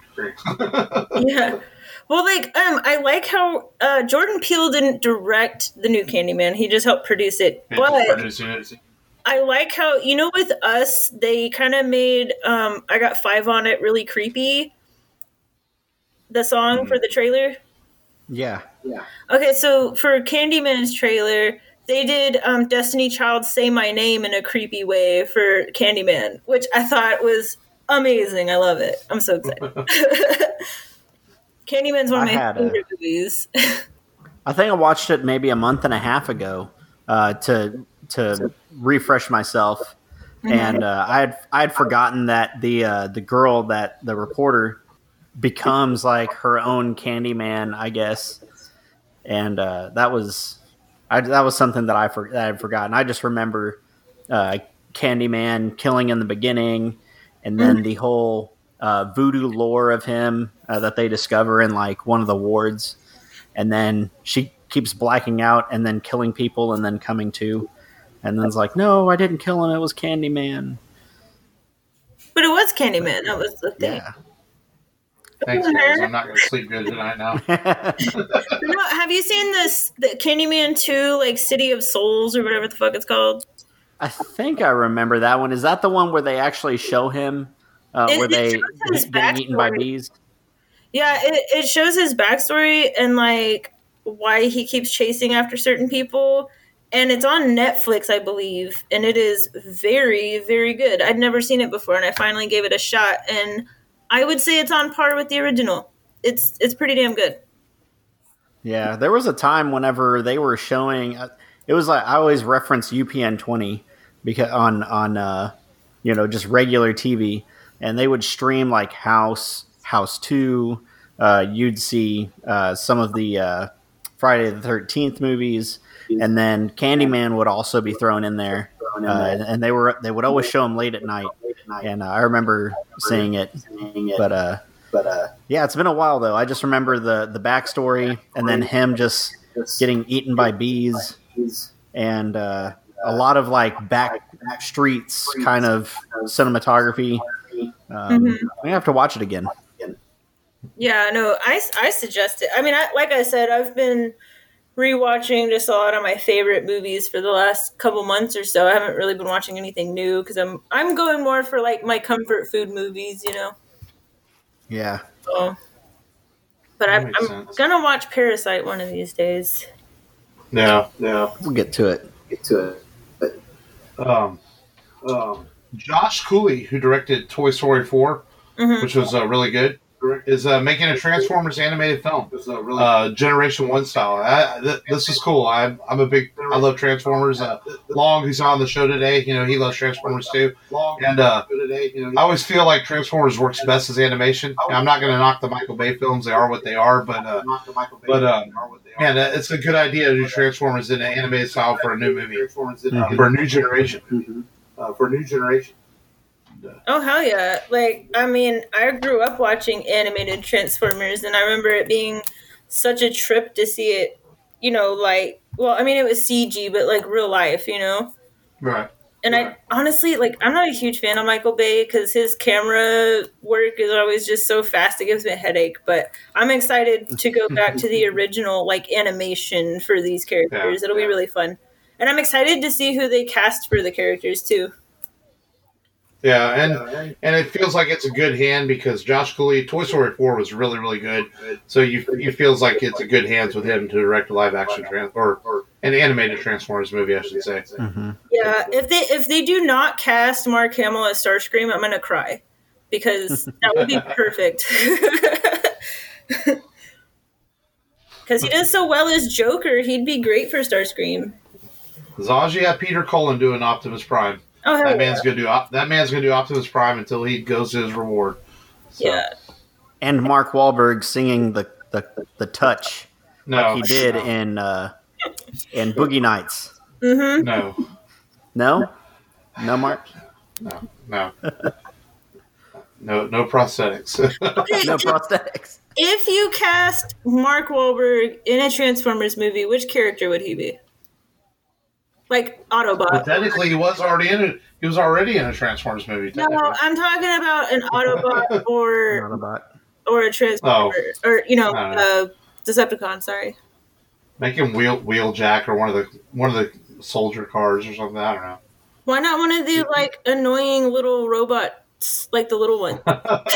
Speaker 3: Yeah. Well, like, um, I like how uh, Jordan Peele didn't direct the new Candyman. He just helped produce it. But I like how, you know, with Us, they kind of made um, I Got Five on It really creepy. The song mm-hmm. for the trailer.
Speaker 2: Yeah.
Speaker 3: Yeah. Okay, so for Candyman's trailer, they did um, Destiny Child Say My Name in a creepy way for Candyman, which I thought was amazing. I love it. I'm so excited. Candyman's one of my favorite a, movies.
Speaker 2: I think I watched it maybe a month and a half ago uh, to to refresh myself, mm-hmm. and uh, I had I had forgotten that the uh, the girl that the reporter becomes like her own Candyman, I guess. And uh, that was I, that was something that I for, that I'd forgotten. I just remember uh, Candyman killing in the beginning, and then the whole uh, voodoo lore of him uh, that they discover in like one of the wards, and then she keeps blacking out and then killing people and then coming to, and then it's like, no, I didn't kill him. It was Candyman.
Speaker 3: But it was Candyman. That was the thing.
Speaker 2: Yeah.
Speaker 1: Thanks, guys. I'm not going to sleep good tonight now.
Speaker 3: No, have you seen this the Candyman two, like City of Souls or whatever the fuck it's called?
Speaker 2: I think I remember that one. Is that the one where they actually show him uh,
Speaker 3: It-
Speaker 2: where
Speaker 3: it
Speaker 2: they
Speaker 3: shows his
Speaker 2: he's getting eaten by
Speaker 3: backstory.
Speaker 2: bees?
Speaker 3: Yeah, it, it shows his backstory and like why he keeps chasing after certain people. And it's on Netflix, I believe, and it is very, very good. I'd never seen it before, and I finally gave it a shot, and I would say it's on par with the original. It's it's pretty damn good.
Speaker 2: Yeah, there was a time whenever they were showing. It was like I always reference U P N twenty because on on uh, you know just regular T V, and they would stream like House, House Two. Uh, you'd see uh, some of the uh, Friday the thirteenth movies, and then Candyman would also be thrown in there. Uh, and, and they were they would always show them late at night, and uh, I remember seeing it. But uh, but uh, yeah, it's been a while though. I just remember the the backstory, and then him just getting eaten by bees, and uh, a lot of like back streets kind of cinematography. Um,
Speaker 3: Mhm.
Speaker 2: We have to watch it again.
Speaker 3: Yeah, no, I, I suggest it. I mean, I, like I said, I've been rewatching just a lot of my favorite movies for the last couple months or so. I haven't really been watching anything new because I'm I'm going more for like my comfort food movies, you know.
Speaker 2: Yeah.
Speaker 3: So, but
Speaker 1: That
Speaker 3: I'm,
Speaker 1: makes
Speaker 3: I'm
Speaker 1: sense.
Speaker 3: gonna watch Parasite one of these days.
Speaker 1: Yeah, yeah.
Speaker 2: We'll get to it.
Speaker 4: Get to it.
Speaker 1: Um, um, Josh Cooley, who directed Toy Story four,
Speaker 3: Mhm.
Speaker 1: which was uh, really good, is uh, making a Transformers animated film, uh, Generation One style. I, th- this is cool. I'm I'm a big. I love Transformers. Uh, Long, who's on the show today, you know, he loves Transformers too. And uh, I always feel like Transformers works best as animation. Now, I'm not going to knock the Michael Bay films; they are what they are. But uh, but uh, man, uh, it's a good idea to do Transformers in an animated style for a new movie,
Speaker 2: Mhm.
Speaker 1: for a new generation. Uh, for a new generation.
Speaker 3: Oh hell yeah! Like I mean, I grew up watching animated Transformers, and I remember it being such a trip to see it. You know, like well, I mean, it was C G, but like real life, you know.
Speaker 1: Right.
Speaker 3: And I honestly, like, I'm not a huge fan of Michael Bay because his camera work is always just so fast it gives me a headache. But I'm excited to go back to the original like animation for these characters.
Speaker 1: Yeah,
Speaker 3: It'll be
Speaker 1: yeah.
Speaker 3: really fun, and I'm excited to see who they cast for the characters too.
Speaker 1: Yeah, and and it feels like it's a good hand because Josh Cooley, Toy Story four was really really good. So you you feels like it's a good hands with him to direct a live action trans or, or an animated Transformers movie, I should say.
Speaker 2: Mm-hmm.
Speaker 3: Yeah, if they if they do not cast Mark Hamill as Starscream, I'm gonna cry because that would be perfect. Because he does so well as Joker, he'd be great for Starscream.
Speaker 1: As long as you have Peter Cullen doing Optimus Prime,
Speaker 3: Oh hell
Speaker 1: that
Speaker 3: yeah.
Speaker 1: man's gonna do op- that man's gonna do Optimus Prime until he goes to his reward. So,
Speaker 3: Yeah.
Speaker 2: And Mark Wahlberg singing the the, the touch
Speaker 1: no,
Speaker 2: like he did
Speaker 1: no,
Speaker 2: in uh, in Boogie Nights.
Speaker 3: Mm-hmm.
Speaker 1: no,
Speaker 2: No, no, Mark.
Speaker 1: no, no, no, no prosthetics.
Speaker 3: Okay,
Speaker 2: No
Speaker 3: if,
Speaker 2: prosthetics.
Speaker 3: if you cast Mark Wahlberg in a Transformers movie, which character would he be? Like
Speaker 1: But
Speaker 3: Autobot.
Speaker 1: technically, he was already in it. He was already in a Transformers movie.
Speaker 3: No,
Speaker 1: technically.
Speaker 3: I'm talking about an Autobot or
Speaker 2: Autobot.
Speaker 3: or a Transformer or you know,
Speaker 1: I don't
Speaker 3: uh, Decepticon. Sorry.
Speaker 1: Make him wheel Wheeljack or one of the one of the soldier cars or something. I don't know.
Speaker 3: Why not one of the like annoying little robots, like the little one?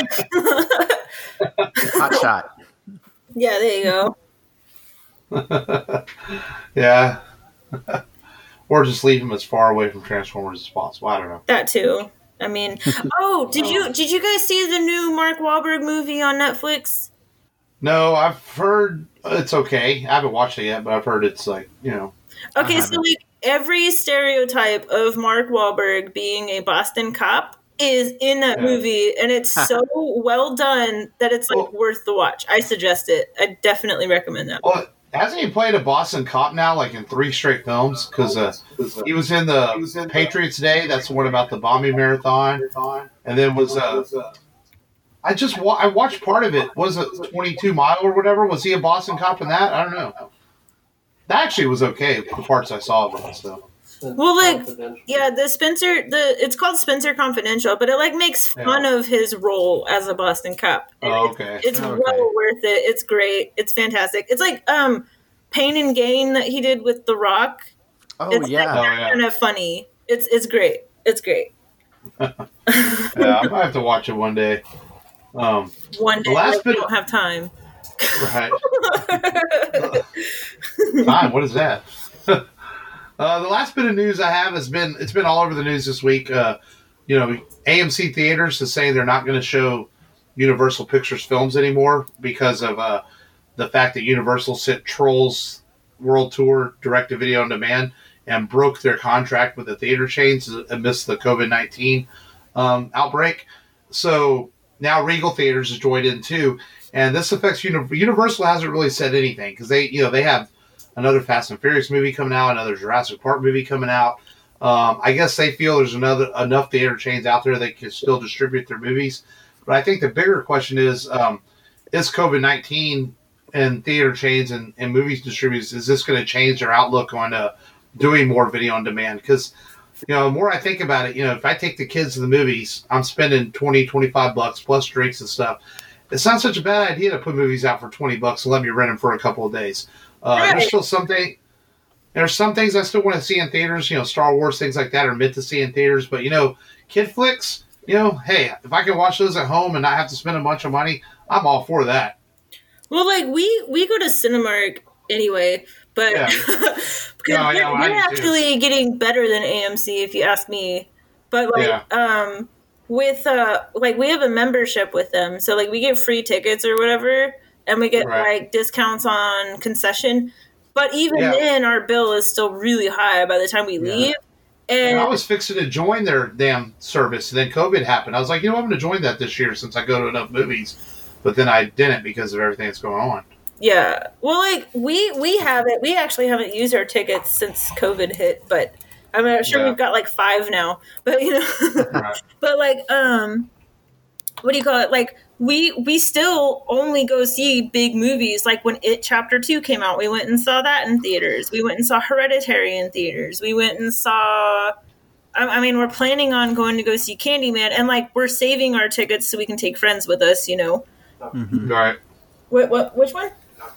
Speaker 2: Hot shot.
Speaker 3: Yeah, there you go.
Speaker 1: Yeah. Or just leave him as far away from Transformers as possible. I don't know.
Speaker 3: That too. I mean, oh, did you did you guys see the new Mark Wahlberg movie on Netflix?
Speaker 1: No, I've heard it's okay. I haven't watched it yet, but I've heard it's like, you know.
Speaker 3: Okay,
Speaker 2: I
Speaker 3: so
Speaker 2: haven't.
Speaker 3: like every stereotype of Mark Wahlberg being a Boston cop is in that
Speaker 1: Yeah.
Speaker 3: movie, and it's so well done that it's like
Speaker 1: Well-
Speaker 3: worth the watch. I suggest it. I definitely recommend that.
Speaker 1: Well, hasn't he played a Boston cop now, like in three straight films? Because uh, he was in the Patriots Day. That's the one about the bombing marathon, and then was uh, I just wa- I watched part of it. Was it twenty-two Mile or whatever? Was he a Boston cop in that? I don't know. That actually was okay. The parts I saw of it. So
Speaker 3: Well, like, yeah, the Spencer, the it's called Spencer Confidential, but it like makes fun
Speaker 1: Yeah.
Speaker 3: of his role as a Boston cop. And
Speaker 1: Oh,
Speaker 3: it's-
Speaker 1: okay.
Speaker 3: It's,
Speaker 2: Okay.
Speaker 3: well worth it. It's great. It's fantastic. It's like um, Pain and Gain that he did with The Rock.
Speaker 2: Oh
Speaker 3: It's
Speaker 2: yeah.
Speaker 3: like
Speaker 1: Oh,
Speaker 3: that
Speaker 1: yeah.
Speaker 3: kind of funny. It's it's great. It's great.
Speaker 1: yeah, I might have to watch it one day. Um,
Speaker 3: One day,
Speaker 1: The last
Speaker 3: like,
Speaker 1: bit
Speaker 3: we
Speaker 1: of-
Speaker 3: don't have time.
Speaker 1: right. Fine. What is that? uh, the last bit of news I have has been it's been all over the news this week. Uh, you know, A M C Theaters is saying they're not going to show Universal Pictures films anymore because of uh, the fact that Universal sent Trolls World Tour direct to video on demand and broke their contract with the theater chains amidst the COVID nineteen um, outbreak. So now Regal Theaters has joined in too. And this affects Uni- Universal hasn't really said anything because they, you know, they have another Fast and Furious movie coming out, another Jurassic Park movie coming out. Um, I guess they feel there's another enough theater chains out there that can still distribute their movies. But I think the bigger question is, um, is COVID nineteen and theater chains and, and movies distributors, is this going to change their outlook on uh, doing more video on demand? Because, you know, the more I think about it, you know, if I take the kids to the movies, I'm spending twenty, twenty-five bucks plus drinks and stuff. It's not such a bad idea to put movies out for twenty bucks and let me rent them for a couple of days. Uh,
Speaker 3: Right.
Speaker 1: There's still something. There's some things I still want to see in theaters. You know, Star Wars, things like that are meant to see in theaters. But, you know, kid flicks, you know, hey, if I can watch those at home and not have to spend a bunch of money, I'm all for that.
Speaker 3: Well, like we we go to Cinemark anyway, but
Speaker 1: Yeah.
Speaker 3: because
Speaker 1: Yeah, yeah,
Speaker 3: we're,
Speaker 1: I
Speaker 3: we're
Speaker 1: do too.
Speaker 3: actually getting better than A M C if you ask me. But like
Speaker 1: Yeah.
Speaker 3: um with uh like we have a membership with them, so like we get free tickets or whatever, and we get
Speaker 1: Right.
Speaker 3: like discounts on concession. But even
Speaker 1: Yeah.
Speaker 3: then, our bill is still really high by the time we leave. And
Speaker 1: And I was fixing to join their damn service, and then COVID happened. I was like, you know, I'm going to join that this year since I go to enough movies. But then I didn't because of everything that's going on.
Speaker 3: yeah, well, like we we have it. We actually haven't used our tickets since COVID hit, but I'm not sure
Speaker 1: Yeah.
Speaker 3: we've got like five now. But you know,
Speaker 1: Right.
Speaker 3: but like um, what do you call it? Like we we still only go see big movies. Like when It Chapter Two came out, we went and saw that in theaters. We went and saw Hereditary in theaters. We went and saw. I I mean, we're planning on going to go see Candyman, and like we're saving our tickets so we can take friends with us. You know,
Speaker 2: Mhm.
Speaker 1: Right.
Speaker 3: what what which one?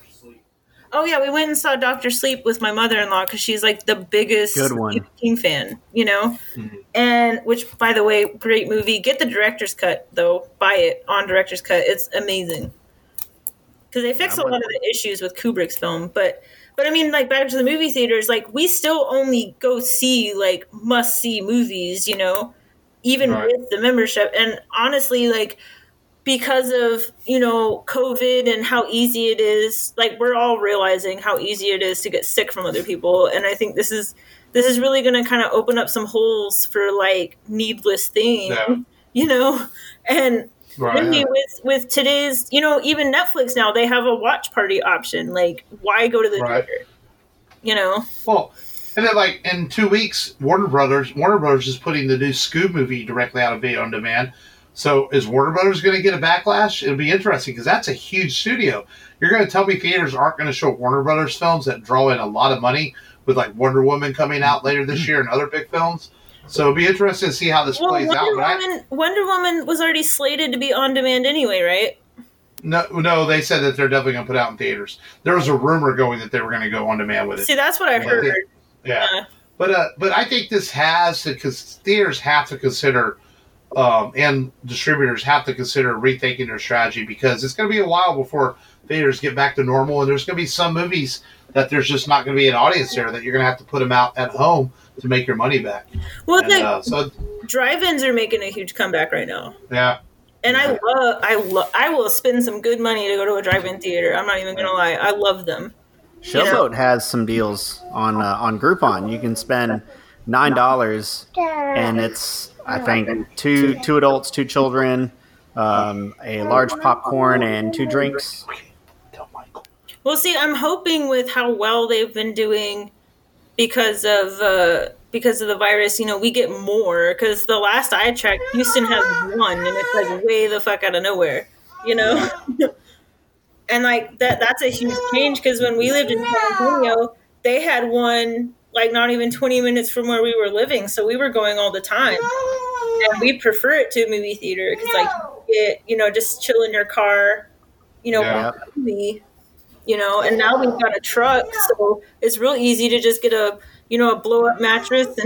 Speaker 3: Oh yeah, we went and saw Doctor Sleep with my mother-in-law because she's like the biggest
Speaker 2: Good one.
Speaker 3: Stephen King fan, you know.
Speaker 1: Mhm.
Speaker 3: And which, by the way, great movie. Get the director's cut though. Buy it on director's cut. It's amazing because they fix
Speaker 2: Yeah,
Speaker 3: a
Speaker 2: I'm
Speaker 3: lot of the issues with Kubrick's film. But but I mean, like back to the movie theaters, like we still only go see like must-see movies, you know, even
Speaker 1: Right.
Speaker 3: with the membership. And honestly, like. Because of, you know, COVID and how easy it is, like we're all realizing how easy it is to get sick from other people. And I think this is this is really going to kind of open up some holes for like needless things,
Speaker 1: Yeah.
Speaker 3: you know? And
Speaker 1: Right.
Speaker 3: maybe with, with today's, you know, even Netflix now, they have a watch party option. Like, why go to the
Speaker 1: Right.
Speaker 3: theater? You know?
Speaker 1: Well, and then like in two weeks, Warner Brothers Warner Brothers is putting the new Scoob movie directly out of video on demand. So is Warner Brothers going to get a backlash? It'll be interesting because that's a huge studio. You're going to tell me theaters aren't going to show Warner Brothers films that draw in a lot of money with like Wonder Woman coming out later this year and other big films. So it'll be interesting to see how this
Speaker 3: Well,
Speaker 1: plays out.
Speaker 3: Wonder
Speaker 1: But I,
Speaker 3: Woman, Wonder Woman was already slated to be on demand anyway, right?
Speaker 1: no, no, they said that they're definitely going to put it out in theaters. There was a rumor going that they were going to go on demand with it.
Speaker 3: See, that's what I
Speaker 1: Yeah,
Speaker 3: heard.
Speaker 1: they- Yeah.
Speaker 3: Uh,
Speaker 1: But uh, but I think this has to, because theaters have to consider, um, and distributors have to consider rethinking their strategy because it's going to be a while before theaters get back to normal, and there's going to be some movies that there's just not going to be an audience there that you're going to have to put them out at home to make your money back.
Speaker 3: well,
Speaker 1: And,
Speaker 3: the
Speaker 1: uh, so
Speaker 3: drive-ins are making a huge comeback right now,
Speaker 1: yeah,
Speaker 3: and I love, I love, I will spend some good money to go to a drive-in theater. I'm not even gonna lie, I love them.
Speaker 2: Showboat has some deals on uh, on Groupon. You can spend nine dollars, and it's I think two two adults, two children, um, a large popcorn, and two drinks.
Speaker 3: Well, see, I'm hoping with how well they've been doing because of uh, because of the virus, you know, we get more. Because the last I checked, Houston has one, and it's like way the fuck out of nowhere, you know. And like that, that's a huge change. Because when we lived in San Antonio, they had one like not even twenty minutes from where we were living, so we were going all the time. And we prefer it to a movie theater because, like, it, you know, just chill in your car, you know,
Speaker 1: Yeah.
Speaker 3: watch a movie. You know, and now we've got a truck, so it's real easy to just get a, you know, a blow up mattress and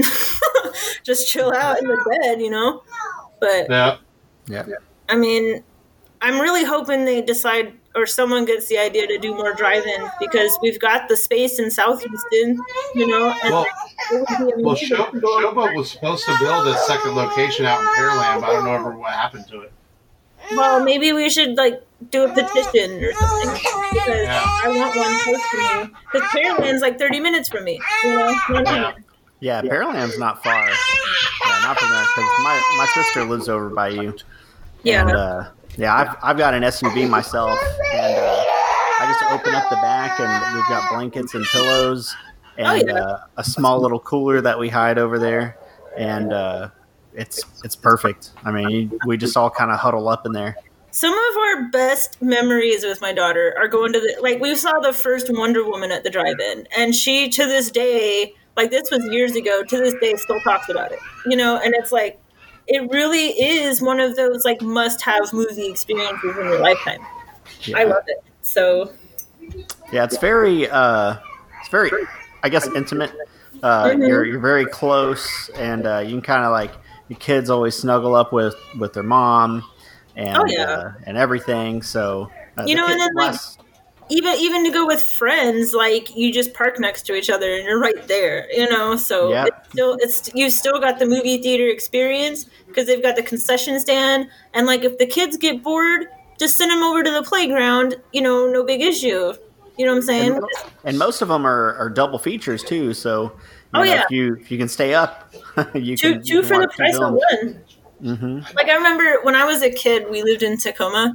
Speaker 3: just chill out in the bed, you know. But
Speaker 1: Yeah.
Speaker 2: Yeah.
Speaker 3: I mean, I'm really hoping they decide or someone gets the idea to do more drive-in because we've got the space in South Houston, you know. And
Speaker 1: Well,
Speaker 3: it would be
Speaker 1: well,
Speaker 3: amazing
Speaker 1: Show,
Speaker 3: to go-
Speaker 1: Showboat was supposed to build a second location out in Pearland, but I don't know ever what happened to it.
Speaker 3: Well, maybe we should like do a petition or something because
Speaker 1: Yeah.
Speaker 3: I want one close to me. Because Pearland's like thirty minutes from me, you know. Not
Speaker 1: Yeah.
Speaker 3: even.
Speaker 2: Yeah, Pearland's not far. Yeah, not from there because my, my sister lives over by you.
Speaker 3: Yeah.
Speaker 2: And, uh, yeah, I've I've got an S U V myself, and uh, I just open up the back, and we've got blankets and pillows, and
Speaker 3: Oh, yeah.
Speaker 2: uh, a small little cooler that we hide over there, and uh, it's it's perfect. I mean, we just all kind of huddle up in there.
Speaker 3: Some of our best memories with my daughter are going to the, like, we saw the first Wonder Woman at the drive-in, and she, to this day, like, this was years ago, to this day, still talks about it, you know, and it's like, it really is one of those, like, must-have movie experiences in your lifetime.
Speaker 2: Yeah.
Speaker 3: I love it. So,
Speaker 2: Yeah, it's very, uh, it's very, I guess, intimate. Uh,
Speaker 3: Mhm.
Speaker 2: You're you're very close, and uh, you can kind of like your kids always snuggle up with, with their mom, and
Speaker 3: Oh, yeah.
Speaker 2: uh, and everything. So uh,
Speaker 3: You
Speaker 2: the
Speaker 3: know, and
Speaker 2: kid-
Speaker 3: then, like,
Speaker 2: last-
Speaker 3: even even to go with friends, like, you just park next to each other and you're right there, you know, so
Speaker 2: Yeah.
Speaker 3: it's still, it's, you still got the movie theater experience because they've got the concession stand, and, like, if the kids get bored, just send them over to the playground, you know, no big issue. You know what I'm saying?
Speaker 2: and, and most of them are, are double features too. So you
Speaker 3: Oh,
Speaker 2: know,
Speaker 3: yeah.
Speaker 2: if you if you can stay up, you
Speaker 3: Two,
Speaker 2: can
Speaker 3: two for the price of
Speaker 2: films.
Speaker 3: one.
Speaker 2: Mm-hmm.
Speaker 3: Like, I remember when I was a kid, we lived in Tacoma,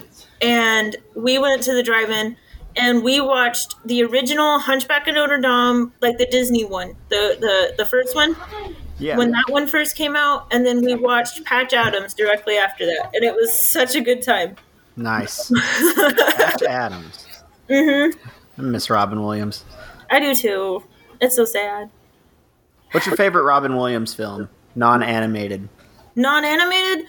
Speaker 3: and we went to the drive-in, and we watched the original Hunchback of Notre Dame, like the Disney one, the the, the first one,
Speaker 2: Yeah,
Speaker 3: when that one first came out, and then we watched Patch Adams directly after that, and it was such a good time.
Speaker 2: nice. Patch Adams.
Speaker 3: hmm
Speaker 2: I miss Robin Williams.
Speaker 3: I do too. It's so sad.
Speaker 2: What's your favorite Robin Williams film? Non-animated.
Speaker 3: Non-animated?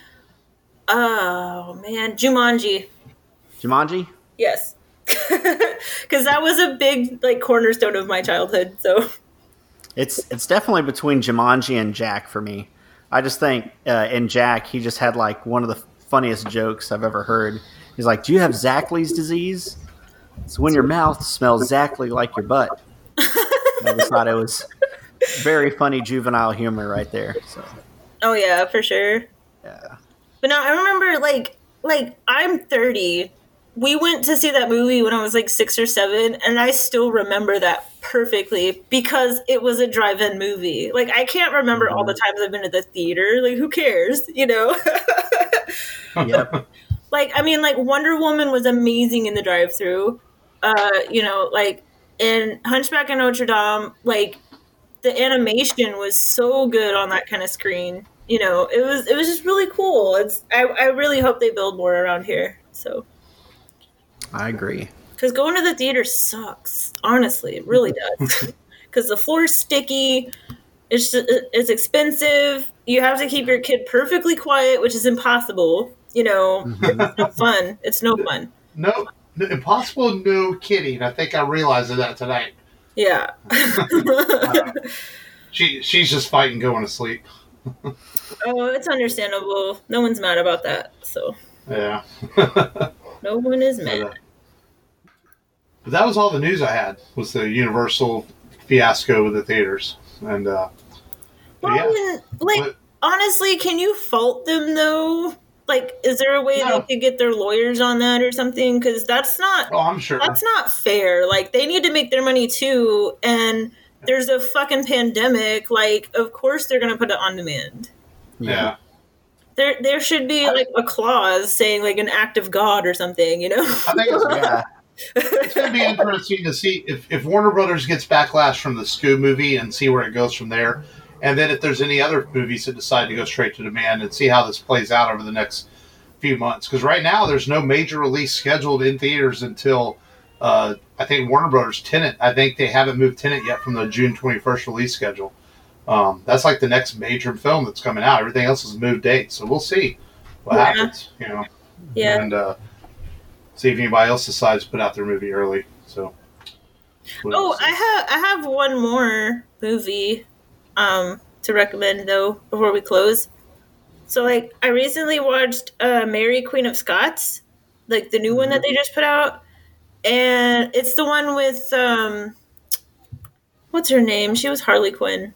Speaker 3: Oh, man. Jumanji.
Speaker 2: Jumanji?
Speaker 3: Yes. Because that was a big, like, cornerstone of my childhood, so...
Speaker 2: It's it's definitely between Jumanji and Jack for me. I just think uh, in Jack, he just had like one of the funniest jokes I've ever heard. He's like, "Do you have Zachley's disease? It's when your mouth smells exactly like your butt." I just thought it was very funny juvenile humor right there. So
Speaker 3: Oh, yeah, for sure.
Speaker 2: yeah,
Speaker 3: But no, I remember, like, like I'm thirty. We went to see that movie when I was, like, six or seven, and I still remember that perfectly because it was a drive-in movie. Like, I can't remember all the times I've been to the theater. Like, who cares, you know?
Speaker 2: yep,
Speaker 3: Like, I mean, like, Wonder Woman was amazing in the drive-thru. Uh, you know, like, in Hunchback of Notre Dame, like, the animation was so good on that kind of screen. You know, it was it was just really cool. It's I, I really hope they build more around here. So,
Speaker 2: I agree.
Speaker 3: because going to the theater sucks. Honestly, it really does. Because the floor's sticky. It's it's expensive. You have to keep your kid perfectly quiet, which is impossible. You know, it's no fun. It's no fun.
Speaker 1: No, no, impossible, no kidding. I think I realized that tonight.
Speaker 3: Yeah.
Speaker 1: Uh, she she's just fighting going to sleep.
Speaker 3: Oh, it's understandable. No one's mad about that. So
Speaker 1: Yeah.
Speaker 3: no one is
Speaker 1: But, uh,
Speaker 3: mad.
Speaker 1: but that was all the news I had, was the Universal fiasco with the theaters. And uh, but
Speaker 3: Well,
Speaker 1: yeah.
Speaker 3: I mean, like,
Speaker 1: But-
Speaker 3: honestly, can you fault them though? Like, is there a way
Speaker 1: No.
Speaker 3: they could get their lawyers on that or something? Because that's not
Speaker 1: oh, I'm sure.
Speaker 3: that's not fair. Like, they need to make their money too, and there's a fucking pandemic. Like, of course they're gonna put it on demand.
Speaker 1: Yeah.
Speaker 3: There, there should be like a clause saying like an act of God or something, you know?
Speaker 1: I think it's,
Speaker 2: Yeah.
Speaker 1: it's going to be interesting to see if, if Warner Brothers gets backlash from the Scoob movie and see where it goes from there. And then if there's any other movies that decide to go straight to demand and see how this plays out over the next few months. Because right now there's no major release scheduled in theaters until uh, I think Warner Brothers Tenet. I think they haven't moved Tenet yet from the June twenty-first release schedule. Um, that's like the next major film that's coming out. Everything else is moved dates, so we'll see what
Speaker 3: Yeah.
Speaker 1: happens. You know,
Speaker 3: Yeah.
Speaker 1: and uh, see if anybody else decides to put out their movie early. So, we'll
Speaker 3: Oh,
Speaker 1: see.
Speaker 3: I have I have one more movie um, to recommend though before we close. So like I recently watched uh, Mary Queen of Scots, like the new one that they just put out, and it's the one with um, what's her name? She was Harley Quinn.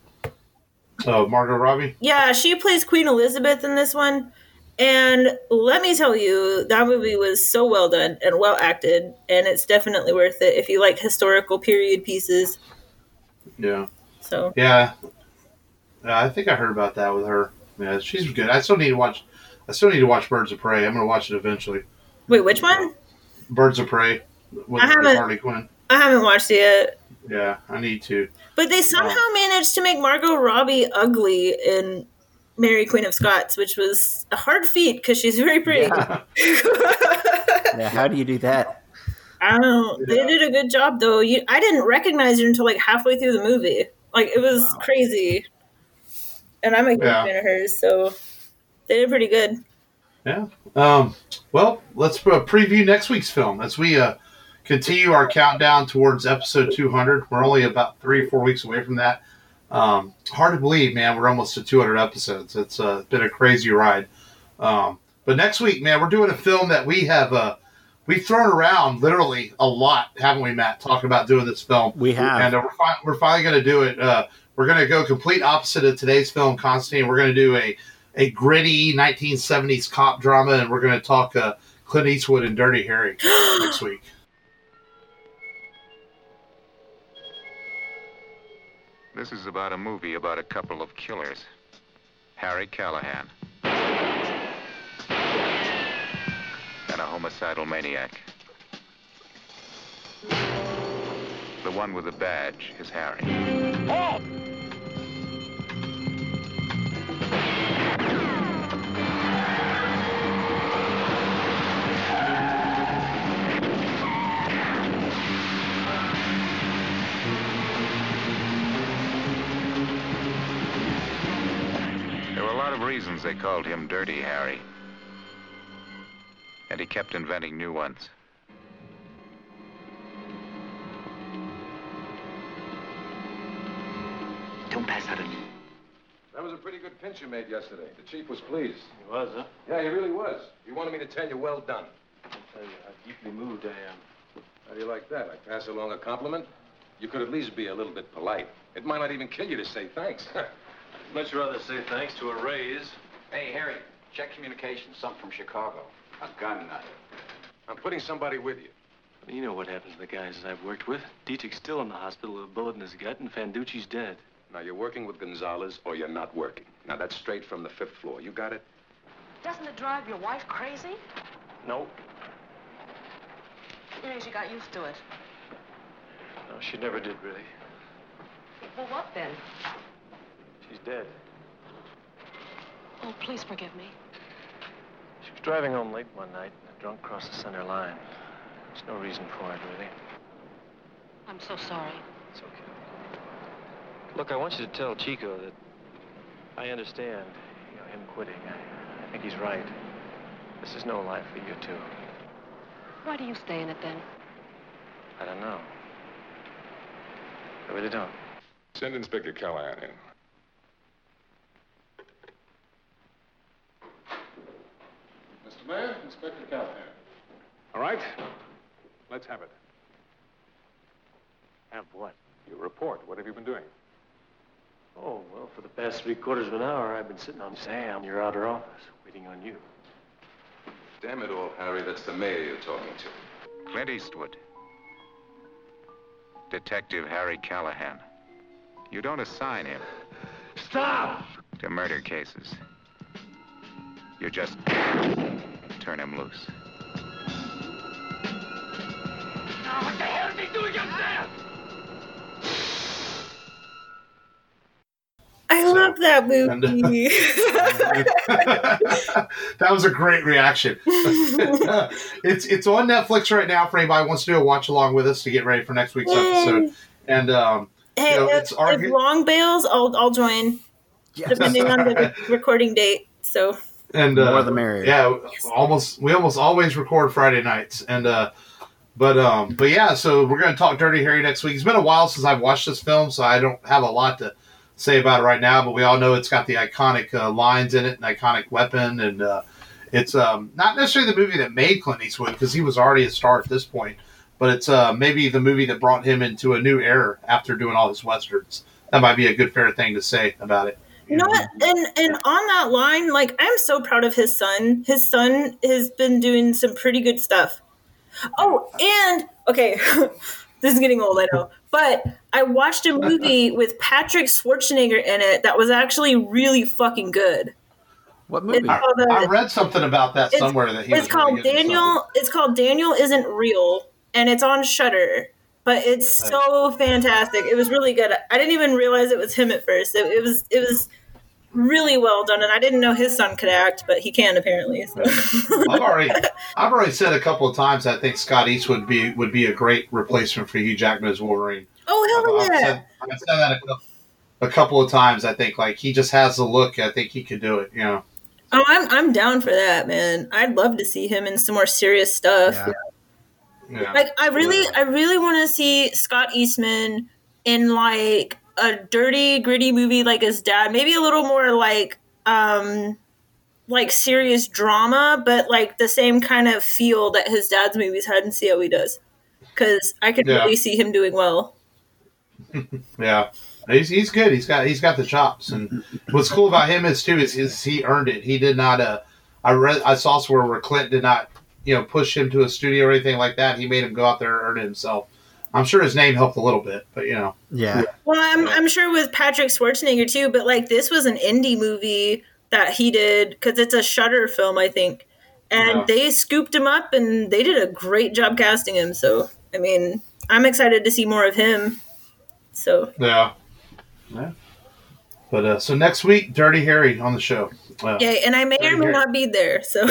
Speaker 1: So Margot Robbie.
Speaker 3: Yeah, she plays Queen Elizabeth in this one. And let me tell you, that movie was so well done and well acted, and it's definitely worth it if you like historical period pieces.
Speaker 1: Yeah,
Speaker 3: So
Speaker 1: yeah. Uh, I think I heard about that with her. Yeah, she's good. I still need to watch. I still need to watch Birds of Prey. I'm going to watch it eventually.
Speaker 3: wait, which one?
Speaker 1: Birds of Prey with
Speaker 3: I haven't-
Speaker 1: Harley Quinn.
Speaker 3: I haven't watched it yet.
Speaker 1: Yeah, I need to.
Speaker 3: But they somehow managed to make Margot Robbie ugly in Mary Queen of Scots, which was a hard feat because she's very pretty.
Speaker 2: Yeah. Yeah, how do you do that?
Speaker 3: I don't know. They
Speaker 1: Yeah.
Speaker 3: did a good job though. You, I didn't recognize her until like halfway through the movie. Like it was
Speaker 2: Wow.
Speaker 3: crazy. And I'm a huge
Speaker 1: Yeah.
Speaker 3: fan of hers, so they did pretty good.
Speaker 1: Yeah. Um, well, let's uh, preview next week's film as we uh, continue our countdown towards episode two hundred. We're only about three or four weeks away from that. Um, hard to believe, man. We're almost to two hundred episodes. It's uh, been a crazy ride. Um, but next week, man, we're doing a film that we have uh, we've thrown around literally a lot, haven't we, Matt? Talking about doing this film.
Speaker 2: We have.
Speaker 1: And uh, we're, fi- we're finally going to do it. Uh, we're going to go complete opposite of today's film, Constantine. We're going to do a, a gritty nineteen seventies cop drama, and we're going to talk uh, Clint Eastwood and Dirty Harry next week.
Speaker 4: This is about a movie about a couple of killers. Harry Callahan. And a homicidal maniac. The one with the badge is Harry.
Speaker 5: Halt!
Speaker 4: There were a lot of reasons they called him Dirty Harry. And he kept inventing new ones.
Speaker 6: Don't pass out a...
Speaker 5: That was a pretty good pinch you made yesterday. The chief was pleased.
Speaker 7: He was, huh?
Speaker 5: Yeah, he really was. He wanted me to tell you well done.
Speaker 7: I'll tell you how deeply moved I am.
Speaker 5: How do you like that? I pass along a compliment? You could at least be a little bit polite. It might not even kill you to say thanks.
Speaker 7: Much rather say thanks to a raise.
Speaker 6: Hey, Harry, check communications. Something from Chicago. A gun nut.
Speaker 5: I'm putting somebody with you.
Speaker 7: You know what happens to the guys I've worked with. Dietrich's still in the hospital with a bullet in his gut, and Fanducci's dead.
Speaker 5: Now, you're working with Gonzalez or you're not working. Now, that's straight from the fifth floor. You got it?
Speaker 8: Doesn't it drive your wife crazy?
Speaker 7: No.
Speaker 8: Yeah, she got used to it.
Speaker 7: No, she never did, really.
Speaker 8: Well, what then?
Speaker 7: She's dead.
Speaker 8: Oh, please forgive me.
Speaker 7: She was driving home late one night, and a drunk crossed the center line. There's no reason for it, really.
Speaker 8: I'm so sorry.
Speaker 7: It's okay. Look, I want you to tell Chico that I understand, you know, him quitting. I, I think he's right. This is no life for you two.
Speaker 8: Why do you stay in it then?
Speaker 7: I don't know. I really don't.
Speaker 5: Send Inspector Callahan in. Mister Mayor, Inspector Callahan.
Speaker 9: All right. Let's have it.
Speaker 7: Have what?
Speaker 9: Your report. What have you been doing?
Speaker 7: Oh, well, for the past three quarters of an hour, I've been sitting on Sam, your outer office, waiting on you.
Speaker 5: Damn it all, Harry, that's the mayor you're talking to.
Speaker 4: Clint Eastwood. Detective Harry Callahan. You don't assign him
Speaker 10: Stop!
Speaker 4: to murder cases. You just turn him loose.
Speaker 10: Now, what the hell is he doing up there?
Speaker 3: I love that movie.
Speaker 1: That was a great reaction. it's it's on Netflix right now for anybody who wants to do a watch along with us to get ready for next week's episode. And um,
Speaker 3: hey,
Speaker 1: you know,
Speaker 3: if,
Speaker 1: it's argu-
Speaker 3: if long bails, I'll I'll join, yes. depending on the recording date. So
Speaker 1: and uh,
Speaker 2: more the merrier.
Speaker 1: Yeah, yes. almost we almost always record Friday nights, and uh, but um, but yeah. So we're gonna talk Dirty Harry next week. It's been a while since I've watched this film, so I don't have a lot to say about it right now, but we all know it's got the iconic uh, lines in it, an iconic weapon, and uh, it's um, not necessarily the movie that made Clint Eastwood because he was already a star at this point, but it's uh, maybe the movie that brought him into a new era after doing all his westerns. That might be a good, fair thing to say about it.
Speaker 3: You know what? And and on that line, like, I'm so proud of his son. His son has been doing some pretty good stuff. Oh, and okay. This is getting old, I know. But I watched a movie with Patrick Schwarzenegger in it that was actually really fucking good.
Speaker 2: What movie?
Speaker 1: I,
Speaker 3: a,
Speaker 1: I read something about that somewhere. That he
Speaker 3: it's
Speaker 1: was
Speaker 3: called
Speaker 1: really
Speaker 3: Daniel. It's called Daniel Isn't Real, and it's on Shudder. But it's so fantastic. It was really good. I didn't even realize it was him at first. It, it was it was really well done, and I didn't know his son could act, but he can apparently. So.
Speaker 1: I've already, I've already said a couple of times I think Scott Eastwood would be would be a great replacement for Hugh Jackman as Wolverine.
Speaker 3: Oh hell
Speaker 1: I've,
Speaker 3: yeah!
Speaker 1: I've said, I've said that a couple, a couple of times. I think like he just has the look. I think he could do it. You know.
Speaker 3: Oh, I'm I'm down for that, man. I'd love to see him in some more serious stuff.
Speaker 1: Yeah. Yeah.
Speaker 3: Like I really, I really want to see Scott Eastman in like a dirty, gritty movie like his dad. Maybe a little more like, um, like serious drama, but like the same kind of feel that his dad's movies had, and see how he does. Because I could
Speaker 1: Yeah.
Speaker 3: really see him doing well.
Speaker 1: Yeah, he's he's good. He's got he's got the chops. And what's cool about him is too is, is he earned it. He did not. Uh, I read I saw somewhere where Clint did not, you know, push him to a studio or anything like that. He made him go out there and earn it himself. I'm sure his name helped a little bit, but you know.
Speaker 2: Yeah.
Speaker 3: Well, I'm I'm sure with Patrick Schwarzenegger too, but like this was an indie movie that he did because it's a Shudder film, I think, and
Speaker 1: Yeah.
Speaker 3: they scooped him up and they did a great job casting him. So I mean, I'm excited to see more of him. So
Speaker 1: Yeah. Yeah. But uh, so next week, Dirty Harry on the show. Uh,
Speaker 3: yeah, and I may or may
Speaker 1: Harry.
Speaker 3: not be there. So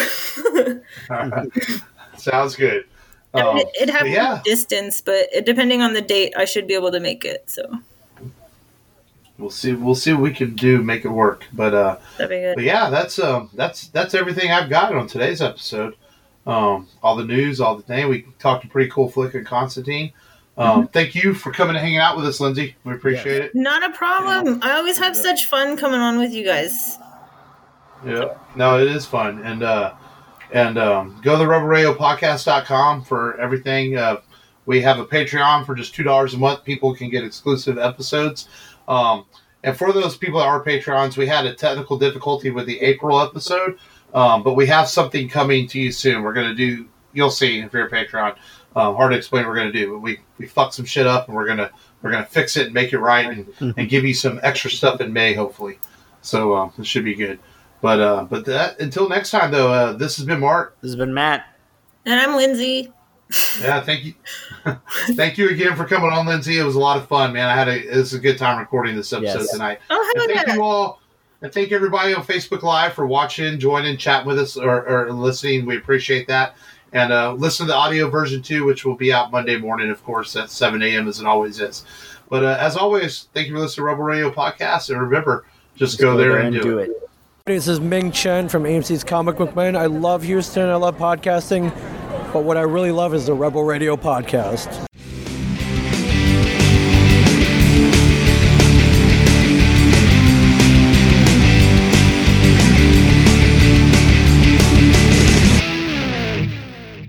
Speaker 1: Sounds good.
Speaker 3: I mean,
Speaker 1: Um,
Speaker 3: it, it'd have
Speaker 1: but yeah,
Speaker 3: distance, but it, depending on the date, I should be able to make it. So
Speaker 1: we'll see. We'll see what we can do. Make it work. But uh,
Speaker 3: that'd be good.
Speaker 1: but yeah, that's um, that's that's everything I've got on today's episode. Um, all the news, all the thing. We talked a pretty cool flick of Constantine. Um,
Speaker 3: Mm-hmm.
Speaker 1: Thank you for coming and hanging out with us, Lindsay. We appreciate it.
Speaker 3: Not a problem. I always have such fun coming on with you guys.
Speaker 1: Yeah. No, it is fun. And uh, and um, go to the rebel radio podcast dot com for everything. Uh, we have a Patreon for just two dollars a month. People can get exclusive episodes. Um, and for those people that are Patreons, we had a technical difficulty with the April episode, um, but we have something coming to you soon. We're going to do, you'll see if you're a Patreon. Um, hard to explain what we're going to do, but we, we fucked some shit up, and we're going to we're gonna fix it and make it right and, and give you some extra stuff in May, hopefully. So um, it should be good. But uh, but that, until next time, though, uh, this has been Mark.
Speaker 2: This has been Matt.
Speaker 3: And I'm Lindsay.
Speaker 1: Yeah, thank you. Thank you again for coming on, Lindsay. It was a lot of fun, man. I had a it was a good time recording this episode
Speaker 2: Yes.
Speaker 1: tonight.
Speaker 3: Oh,
Speaker 1: And
Speaker 3: how
Speaker 1: thank
Speaker 3: about
Speaker 1: you all. And thank everybody on Facebook Live for watching, joining, chatting with us, or, or listening. We appreciate that. And uh, listen to the audio version, too, which will be out Monday morning, of course, at seven a.m. as it always is. But uh, as always, thank you for listening to Rebel Radio Podcast. And remember, just,
Speaker 2: Just
Speaker 1: go, there and, do it.
Speaker 2: it.
Speaker 11: This is Ming Chen from A M C's Comic Book Man. I love Houston. I love podcasting. But what I really love is the Rebel Radio Podcast.